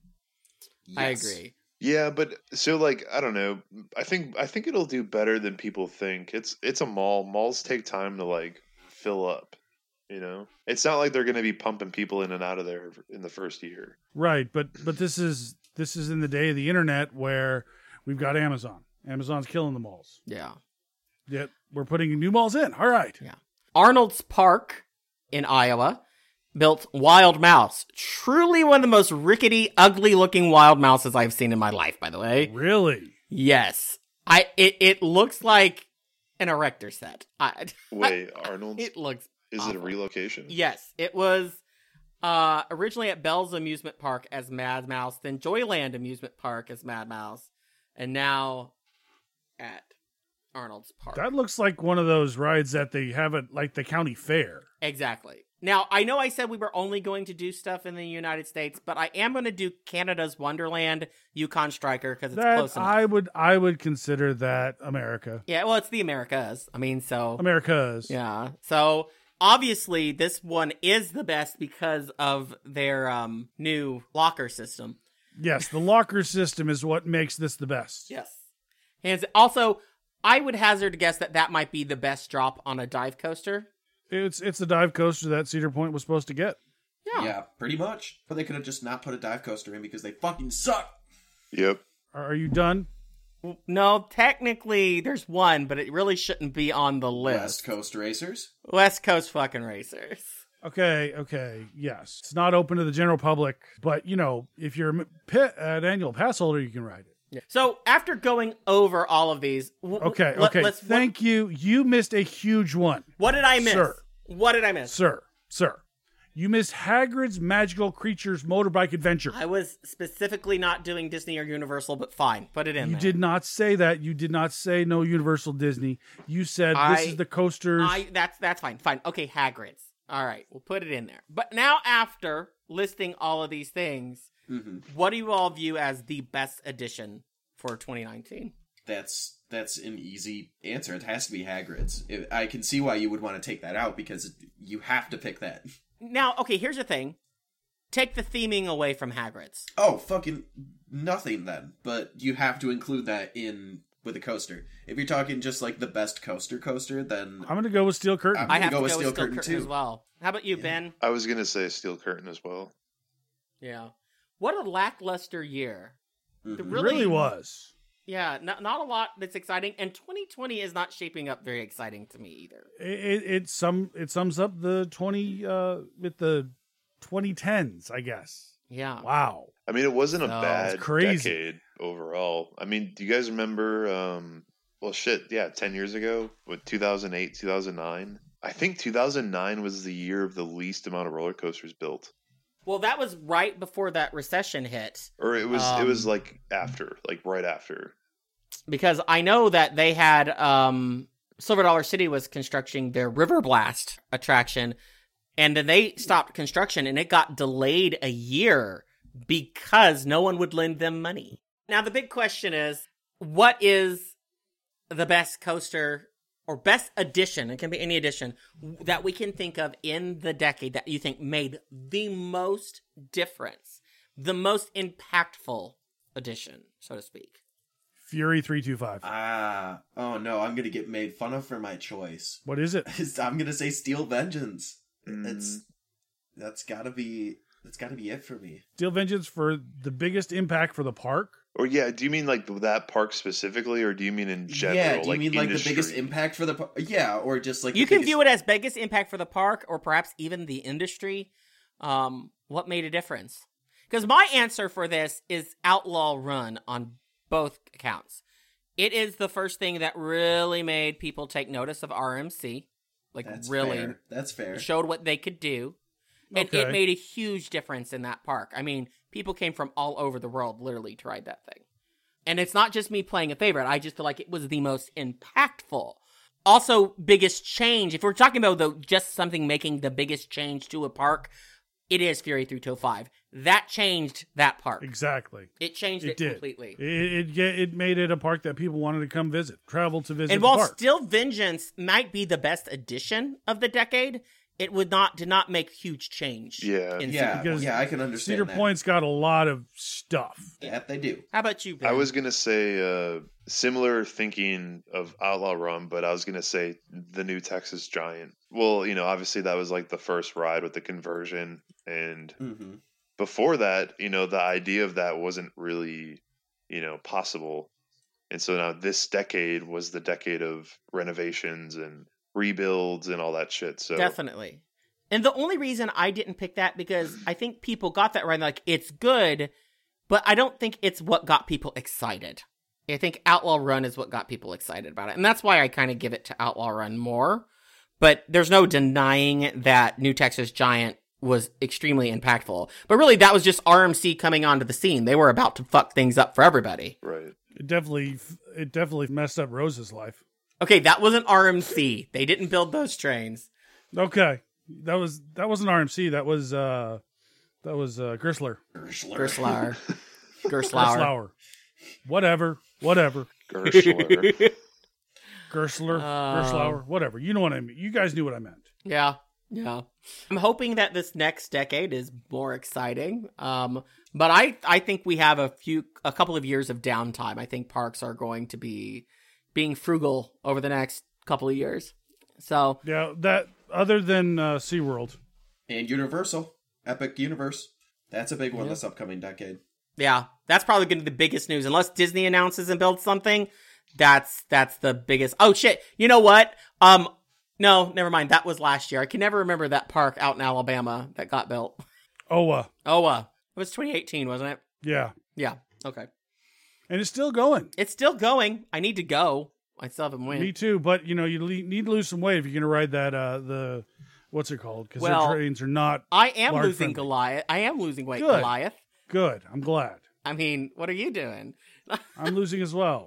I Yes. agree. Yeah, but so like I don't know. I think I think it'll do better than people think. It's it's a mall. Malls take time to like fill up. You know, it's not like they're going to be pumping people in and out of there in the first year. Right, but but this is this is in the day of the internet where we've got Amazon. Amazon's killing the malls. Yeah. Yet we're putting new malls in. All right. Yeah. Arnold's Park in Iowa built Wild Mouse. Truly one of the most rickety, ugly-looking wild mouses I've seen in my life, by the way. Really? Yes. I it, it looks like an erector set. I, Wait, Arnold's? it looks Is it a awful. relocation? Yes, it was uh, originally at Bell's Amusement Park as Mad Mouse, then Joyland Amusement Park as Mad Mouse, and now at Arnold's Park. That looks like one of those rides that they have at like the county fair. Exactly. Now, I know I said we were only going to do stuff in the United States, but I am going to do Canada's Wonderland Yukon Striker because it's That close enough. I would I would consider that America. Yeah, well, it's the Americas. I mean, so... America's. Yeah. So, obviously, this one is the best because of their um, new locker system. Yes, the locker system is what makes this the best. Yes. And also, I would hazard to guess that that might be the best drop on a dive coaster. It's it's the dive coaster that Cedar Point was supposed to get. Yeah. Yeah, pretty much. But they could have just not put a dive coaster in because they fucking suck. Yep. Are, are you done? No, technically, there's one, but it really shouldn't be on the list. West Coast Racers. West Coast fucking Racers. Okay, okay, yes. It's not open to the general public, but you know, if you're a pa- an annual pass holder, you can ride it. So, after going over all of these... w- w- Okay, let- okay. let's- Thank you. You missed a huge one, What, what did I miss? Sir. What did I miss? sir. Sir, you missed Hagrid's Magical Creatures Motorbike Adventure. I was specifically not doing Disney or Universal, but fine. Put it in You there. did not say that. You did not say no Universal Disney. You said I- this is the coasters. I that's that's fine. Fine. Okay, Hagrid's. All right, we'll put it in there. But now after listing all of these things, Mm-hmm. what do you all view as the best addition for twenty nineteen? That's that's an easy answer. It has to be Hagrid's. It, I can see why you would want to take that out because you have to pick that. Now, okay, here's the thing. Take the theming away from Hagrid's. Oh, fucking nothing then. But you have to include that in with a coaster. If you're talking just like the best coaster coaster, then I'm going to go with Steel Curtain. I'm I gonna have go to with go Steel with Steel Curtain, Curtain too. as well. How about you, Yeah. Ben? I was gonna say Steel Curtain as well. Yeah. What a lackluster year. Mhm. The It really, really was. Yeah, not, not a lot that's exciting. And twenty twenty is not shaping up very exciting to me either. It, it, it sum it sums up the twenty uh with the twenty tens, I guess. Yeah. Wow. I mean, it wasn't a So, bad it's crazy. decade overall. I mean, do you guys remember? Um, well, shit, yeah, ten years ago, with two thousand eight, two thousand nine. I think two thousand nine was the year of the least amount of roller coasters built, Well, that was right before that recession hit. or it was it Um, was like after, like right after. Because I know that they had um, Silver Dollar City was constructing their River Blast attraction, and then they stopped construction, and it got delayed a year because no one would lend them money. Now the big question is, what is the best coaster or best addition? It can be any addition that we can think of in the decade that you think made the most difference, the most impactful addition, so to speak. Fury three two five. Ah, oh no, I'm gonna get made fun of for my choice. What is it? I'm gonna say Steel Vengeance. Mm. It's that's gotta be that's gotta be it for me. Steel Vengeance for the biggest impact for the park? Or yeah, do you mean like that park specifically, or do you mean in general? yeah, do you like mean like the industry? biggest impact for the par- yeah, or just like You the can biggest- view it as biggest impact for the park or perhaps even the industry. Um, what made a difference? Because my answer for this is Outlaw Run on both accounts. It is the first thing that really made people take notice of R M C. Like, That's really fair. That's fair. showed what they could do. And Okay. it made a huge difference in that park. I mean, people came from all over the world, literally, to ride that thing. And it's not just me playing a favorite. I just feel like it was the most impactful. Also, biggest change. If we're talking about though, just something making the biggest change to a park, it is Fury three two five. That changed that park. Exactly. It changed it, It did. completely. It, it it made it a park that people wanted to come visit, travel to visit. And the while park. still Vengeance might be the best addition of the decade, it would not did not make huge change. Yeah. in Yeah, Cedar. yeah, I can understand Cedar that. Point's got a lot of stuff. Yeah, they do. How about you, Ben? I was gonna say uh, similar thinking of Outlaw Rum, but I was gonna say the new Texas Giant. Well, you know, obviously that was like the first ride with the conversion, and Mm-hmm. before that, you know, the idea of that wasn't really, you know, possible. And so now this decade was the decade of renovations and rebuilds and all that shit. So Definitely. And the only reason I didn't pick that because I think people got that right. Like, it's good, but I don't think it's what got people excited. I think Outlaw Run is what got people excited about it. And that's why I kind of give it to Outlaw Run more. But there's no denying that New Texas Giant was extremely impactful. But really, that was just R M C coming onto the scene. They were about to fuck things up for everybody. right. It definitely it definitely messed up Rose's life. Okay, that wasn't R M C. They didn't build those trains. Okay, that was that wasn't R M C. That was uh that was uh, Gersler. Gerslauer. Gerslauer. Gerslauer. Whatever. Whatever. Gershler. Gersler. Uh, Gerslauer. Whatever. You know what I mean. You guys knew what I meant. Yeah, yeah. I'm hoping that this next decade is more exciting. Um, but I, I think we have a few, a couple of years of downtime. I think parks are going to be being frugal over the next couple of years. So Yeah. That other than uh, SeaWorld. And Universal, Epic Universe. That's a big one this upcoming decade. yeah, that's probably going to be the biggest news. Unless Disney announces and builds something, that's that's the biggest. Oh shit! You know what? Um, no, never mind. That was last year. I can never remember that park out in Alabama that got built. Oh, uh, Oh, uh, it was twenty eighteen, wasn't it? yeah. Yeah. Okay. And it's still going. It's still going. I need to go. I still haven't went. Me too. But you know, you le- need to lose some weight if you're going to ride that. Uh, the what's it called? Because Well, their trains are not I am Large losing friendly. Goliath. I am losing weight, Good. Goliath. good. I'm glad. I mean, what are you doing? I'm losing as well.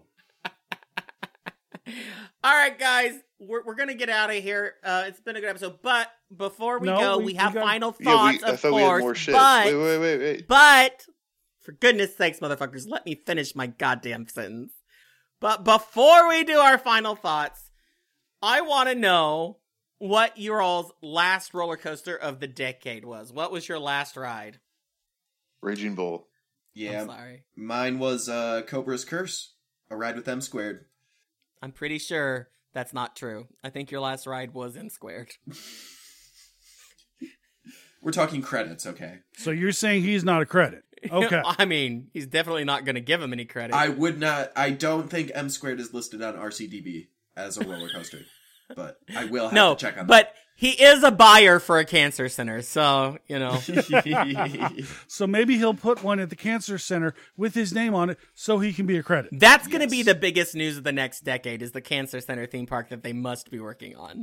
All right, guys, we're we're gonna get out of here. Uh, it's been a good episode, but before we No, go, we- we, we have got- final Yeah, thoughts, we, I of thought we had course. more shit. But Wait, wait, wait, wait. but for goodness sakes, motherfuckers, let me finish my goddamn sentence. But before we do our final thoughts, I want to know what your all's last roller coaster of the decade was. What was your last ride? Raging Bull. Yeah, I'm sorry. mine was uh, Cobra's Curse, a ride with M squared. I'm pretty sure that's not true. I think your last ride was in Squared. We're talking credits, okay? So you're saying he's not a credit? Okay. I mean, he's definitely not going to give him any credit. I would not. I don't think M squared is listed on R C D B as a roller coaster, but I will have no, to check on but he is a buyer for a cancer center, so, you know. that. So maybe he'll put one at the cancer center with his name on it, so he can be a credit. That's going to be Yes. the biggest news of the next decade is the cancer center theme park that they must be working on.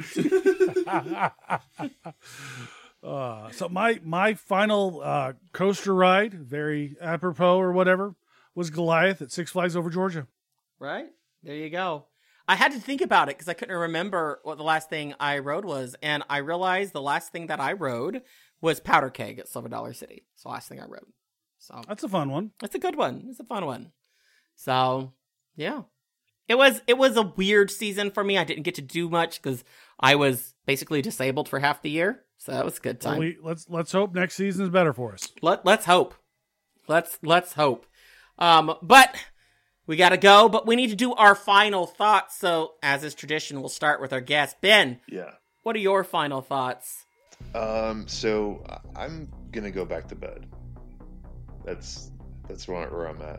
Uh, so my my final uh, coaster ride, very apropos or whatever, was Goliath at Six Flags Over Georgia. Right? There you go. I had to think about it because I couldn't remember what the last thing I rode was, and I realized the last thing that I rode was Powder Keg at Silver Dollar City. It's the last thing I rode. So That's a fun one. it's a good one. It's a fun one. So yeah, it was it was a weird season for me. I didn't get to do much because I was basically disabled for half the year. So that was a good Well, time. we, let's let's hope next season is better for us. Let let's hope. Let's let's hope. Um, but we gotta go. But we need to do our final thoughts. So as is tradition, we'll start with our guest Ben. Yeah. What are your final thoughts? Um. So I- I'm gonna go back to bed. That's that's where, where I'm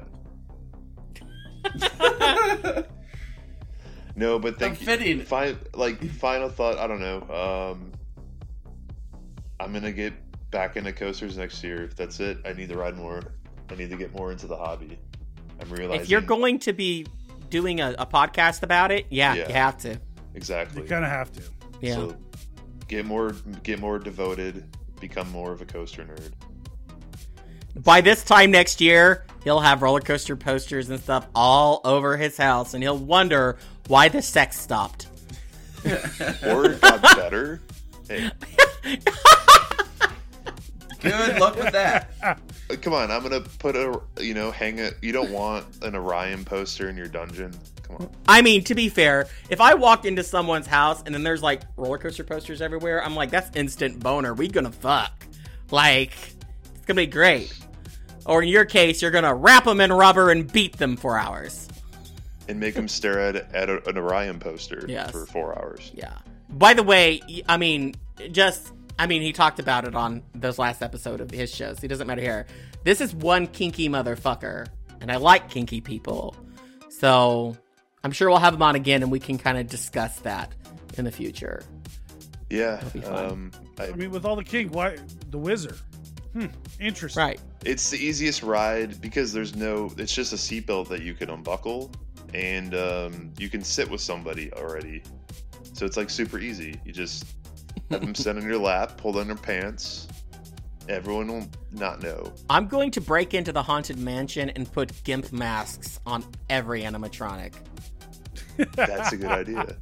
at. No, but thank Fitting. you. Fi- like final thought. I don't know. Um. I'm gonna get back into coasters next year. That's it. I need to ride more. I need to get more into the hobby. I'm realizing If you're going to be doing a, a podcast about it, yeah, Yeah. you have to. exactly. You kind of have to. Yeah. So get more, get more devoted. Become more of a coaster nerd. By this time next year, he'll have roller coaster posters and stuff all over his house, and he'll wonder why the sex stopped. Or it got better. Hey, Good luck with that. Uh, Come on, I'm gonna put a you know hang it. You don't want an Orion poster in your dungeon. Come on. I mean, to be fair, if I walk into someone's house and then there's like roller coaster posters everywhere, I'm like, that's instant boner. We gonna fuck. Like, it's gonna be great. Or in your case, you're gonna wrap them in rubber and beat them for hours. And make them stare at at a, an Orion poster Yes. for four hours. Yeah. By the way, I mean, just, I mean, he talked about it on this last episode of his shows. He doesn't matter here. This is one kinky motherfucker, and I like kinky people. So I'm sure we'll have him on again, and we can kind of discuss that in the future. Yeah. be fun. Um, I, I mean, with all the kink, why the Wizard? Hmm, interesting. Right. it's the easiest ride because there's no. It's just a seatbelt that you can unbuckle, and um, you can sit with somebody already. So it's like super easy. You just have them sit on your lap, pull down their pants. Everyone will not know. I'm going to break into the Haunted Mansion and put GIMP masks on every animatronic. That's a good idea.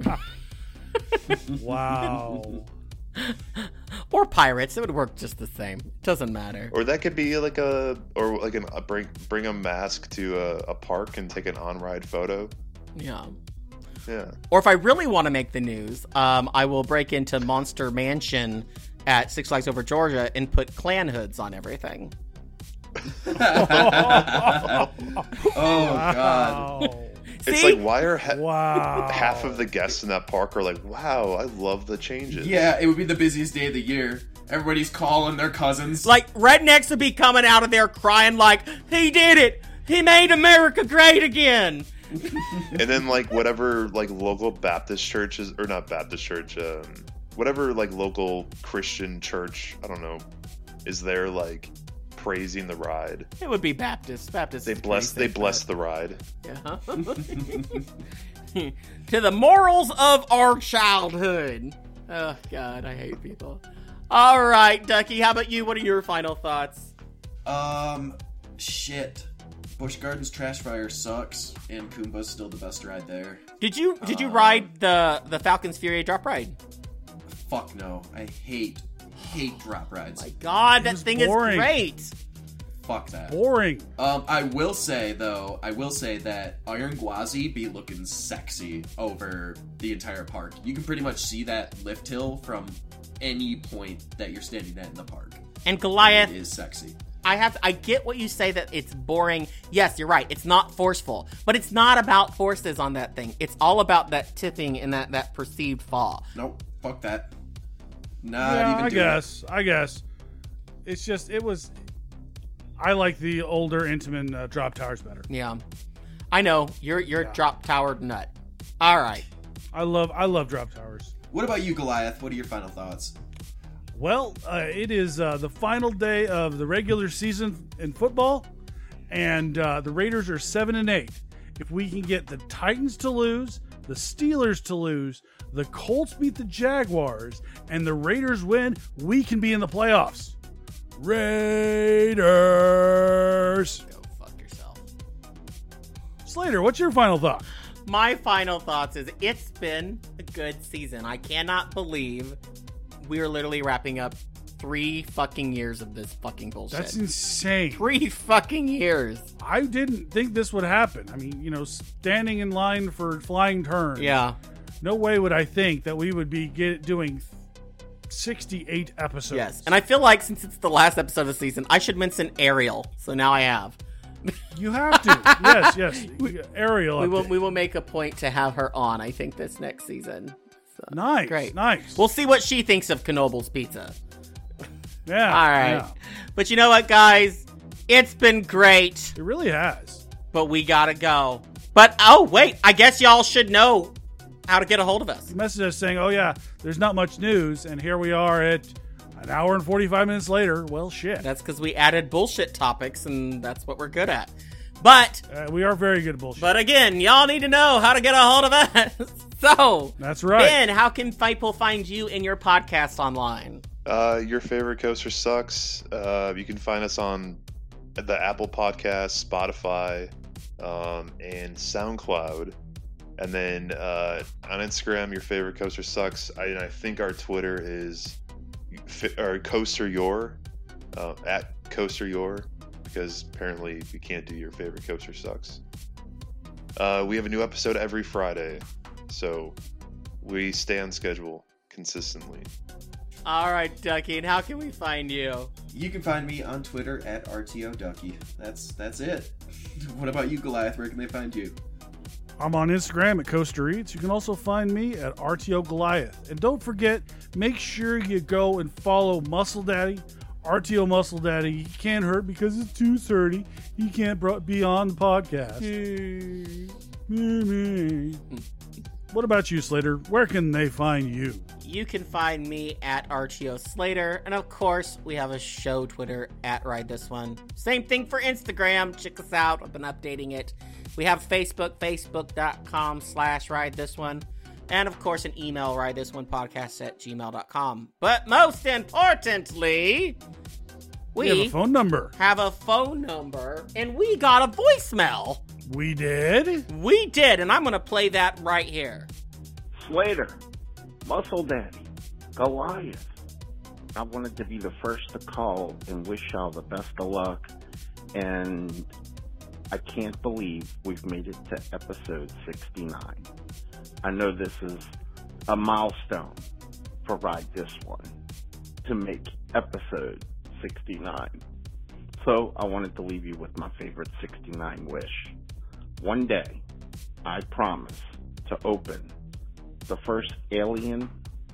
Wow. Or pirates. It would work just the same. Doesn't matter. Or that could be like a, or like an, a bring bring a mask to a, a park and take an on ride photo. Yeah. Yeah. Or if I really want to make the news, um, I will break into Monster Mansion at Six Flags Over Georgia and put clan hoods on everything. Oh God. Wow. It's See? like, why are ha- Wow. half of the guests in that park are like, wow, I love the changes. Yeah, it would be the busiest day of the year. Everybody's calling their cousins. Like, rednecks would be coming out of there crying like, he did it! He made America great again! And then like whatever like local Baptist churches, or not Baptist church, um, whatever like local Christian church, I don't know, is there like praising the ride. It would be Baptist. Baptist. They is bless pretty they safe bless bet. the ride. Yeah. To the morals of our childhood. Oh, God, I hate people. All right, Ducky, how about you? What are your final thoughts? Um, shit. Busch Gardens Trash Fire sucks, and Kumba's still the best ride there. Did you did you Um, ride the the Falcon's Fury drop ride? Fuck no. I hate, hate drop rides. My God, that was thing boring. is great. Fuck that. Boring. Um, I will say though, I will say that Iron Gwazi be looking sexy over the entire park. You can pretty much see that lift hill from any point that you're standing at in the park. And Goliath, It is sexy. I have I get what you say that it's boring. Yes, you're right. It's not forceful, but it's not about forces on that thing. It's all about that tipping and that that perceived fall. Nope. Fuck that. Not yeah, even I doing guess. I guess. It's just it was. I like the older Intamin uh, drop towers better. Yeah, I know you're you're Yeah. a drop towered nut. All right. I love I love drop towers. it. What about you, Goliath? What are your final thoughts? Well, uh, it is uh, the final day of the regular season in football, and uh, the Raiders are seven and eight. If we can get the Titans to lose, the Steelers to lose, the Colts beat the Jaguars, and the Raiders win, we can be in the playoffs. Raiders. Go fuck yourself. Slater, what's your final thought? My final thoughts is it's been a good season. I cannot believe we're literally wrapping up three fucking years of this fucking bullshit. That's insane. Three fucking years. I didn't think this would happen. I mean, you know, standing in line for flying turns. Yeah. No way would I think that we would be get, doing sixty-eight episodes. Yes. And I feel like since it's the last episode of the season, I should mention Ariel. So now I have. You have to. Yes, yes. Ariel. We will update. we will make a point to have her on, I think, this next season. So, Nice. Great. Nice. We'll see what she thinks of Knobel's pizza. yeah. All right. yeah. But you know what, guys? It's been great, It really has. but we gotta go. But, oh, wait. I guess y'all should know how to get a hold of us. You messaged us saying, oh, yeah, there's not much news. And here we are at an hour and forty-five minutes later. Well, shit. That's because we added bullshit topics, and that's what we're good at. But, Uh, we are very good at bullshit. but again, y'all need to know how to get a hold of us. So, That's right. Ben, how can people find you and your podcast online? Uh, your favorite coaster sucks. Uh, you can find us on the Apple Podcast, Spotify, um, and SoundCloud. And then uh, on Instagram, your favorite coaster sucks. I, and I think our Twitter is fi- or coaster your. uh, at Coaster Your, because apparently we can't do your favorite coaster sucks. Uh, we have a new episode every Friday, so we stay on schedule consistently. All right, Ducky, and how can we find you? You can find me on Twitter at R T O Ducky. That's that's it. What about you, Goliath? Where can they find you? I'm on Instagram at Coaster Eats. You can also find me at R T O Goliath. And don't forget, make sure you go and follow Muscle Daddy, R T O Muscle Daddy. He can't hurt because it's two thirty. He can't bro- be on the podcast. What about you, Slater? Where can they find you? You can find me at R T O Slater. And of course, we have a show Twitter at Ride This One. Same thing for Instagram. Check us out. I've been updating it. We have Facebook, facebook.com slash Ride This One. And of course, an email, ride this one podcast at gmail dot com. But most importantly, we, we have a phone number. Have a phone number, and we got a voicemail. We did? We did, and I'm going to play that right here. Slater, Muscle Daddy, Goliath. I wanted to be the first to call and wish y'all the best of luck. And I can't believe we've made it to episode sixty-nine. I know this is a milestone for Ride This One to make episode sixty-nine. So I wanted to leave you with my favorite sixty-nine wish. One day, I promise to open the first alien.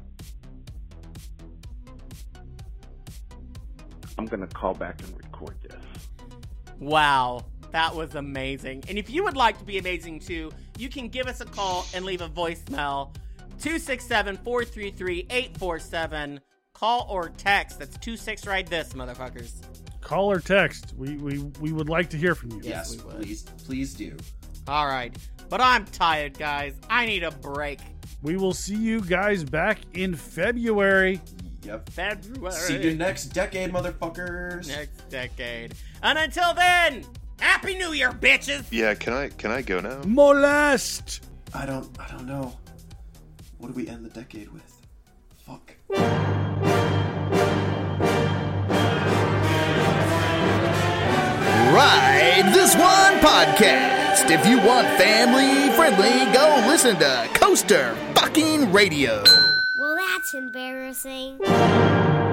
I'm going to call back and record this. Wow, that was amazing. And if you would like to be amazing too, you can give us a call and leave a voicemail. two six seven, four three three, eight four seven. Call or text. That's two six Ride This, motherfuckers. Call or text. We we we would like to hear from you. Yes, we would. please, please do. All right. But I'm tired, guys. I need a break. We will see you guys back in February. Yep. February. See you next decade, motherfuckers. Next decade. And until then, Happy New Year, bitches! Yeah, can I can I go now? Molest! I don't, I don't know. What do we end the decade with? Fuck. Ride This One podcast. If you want family friendly, go listen to Coaster Fucking Radio. Well, that's embarrassing.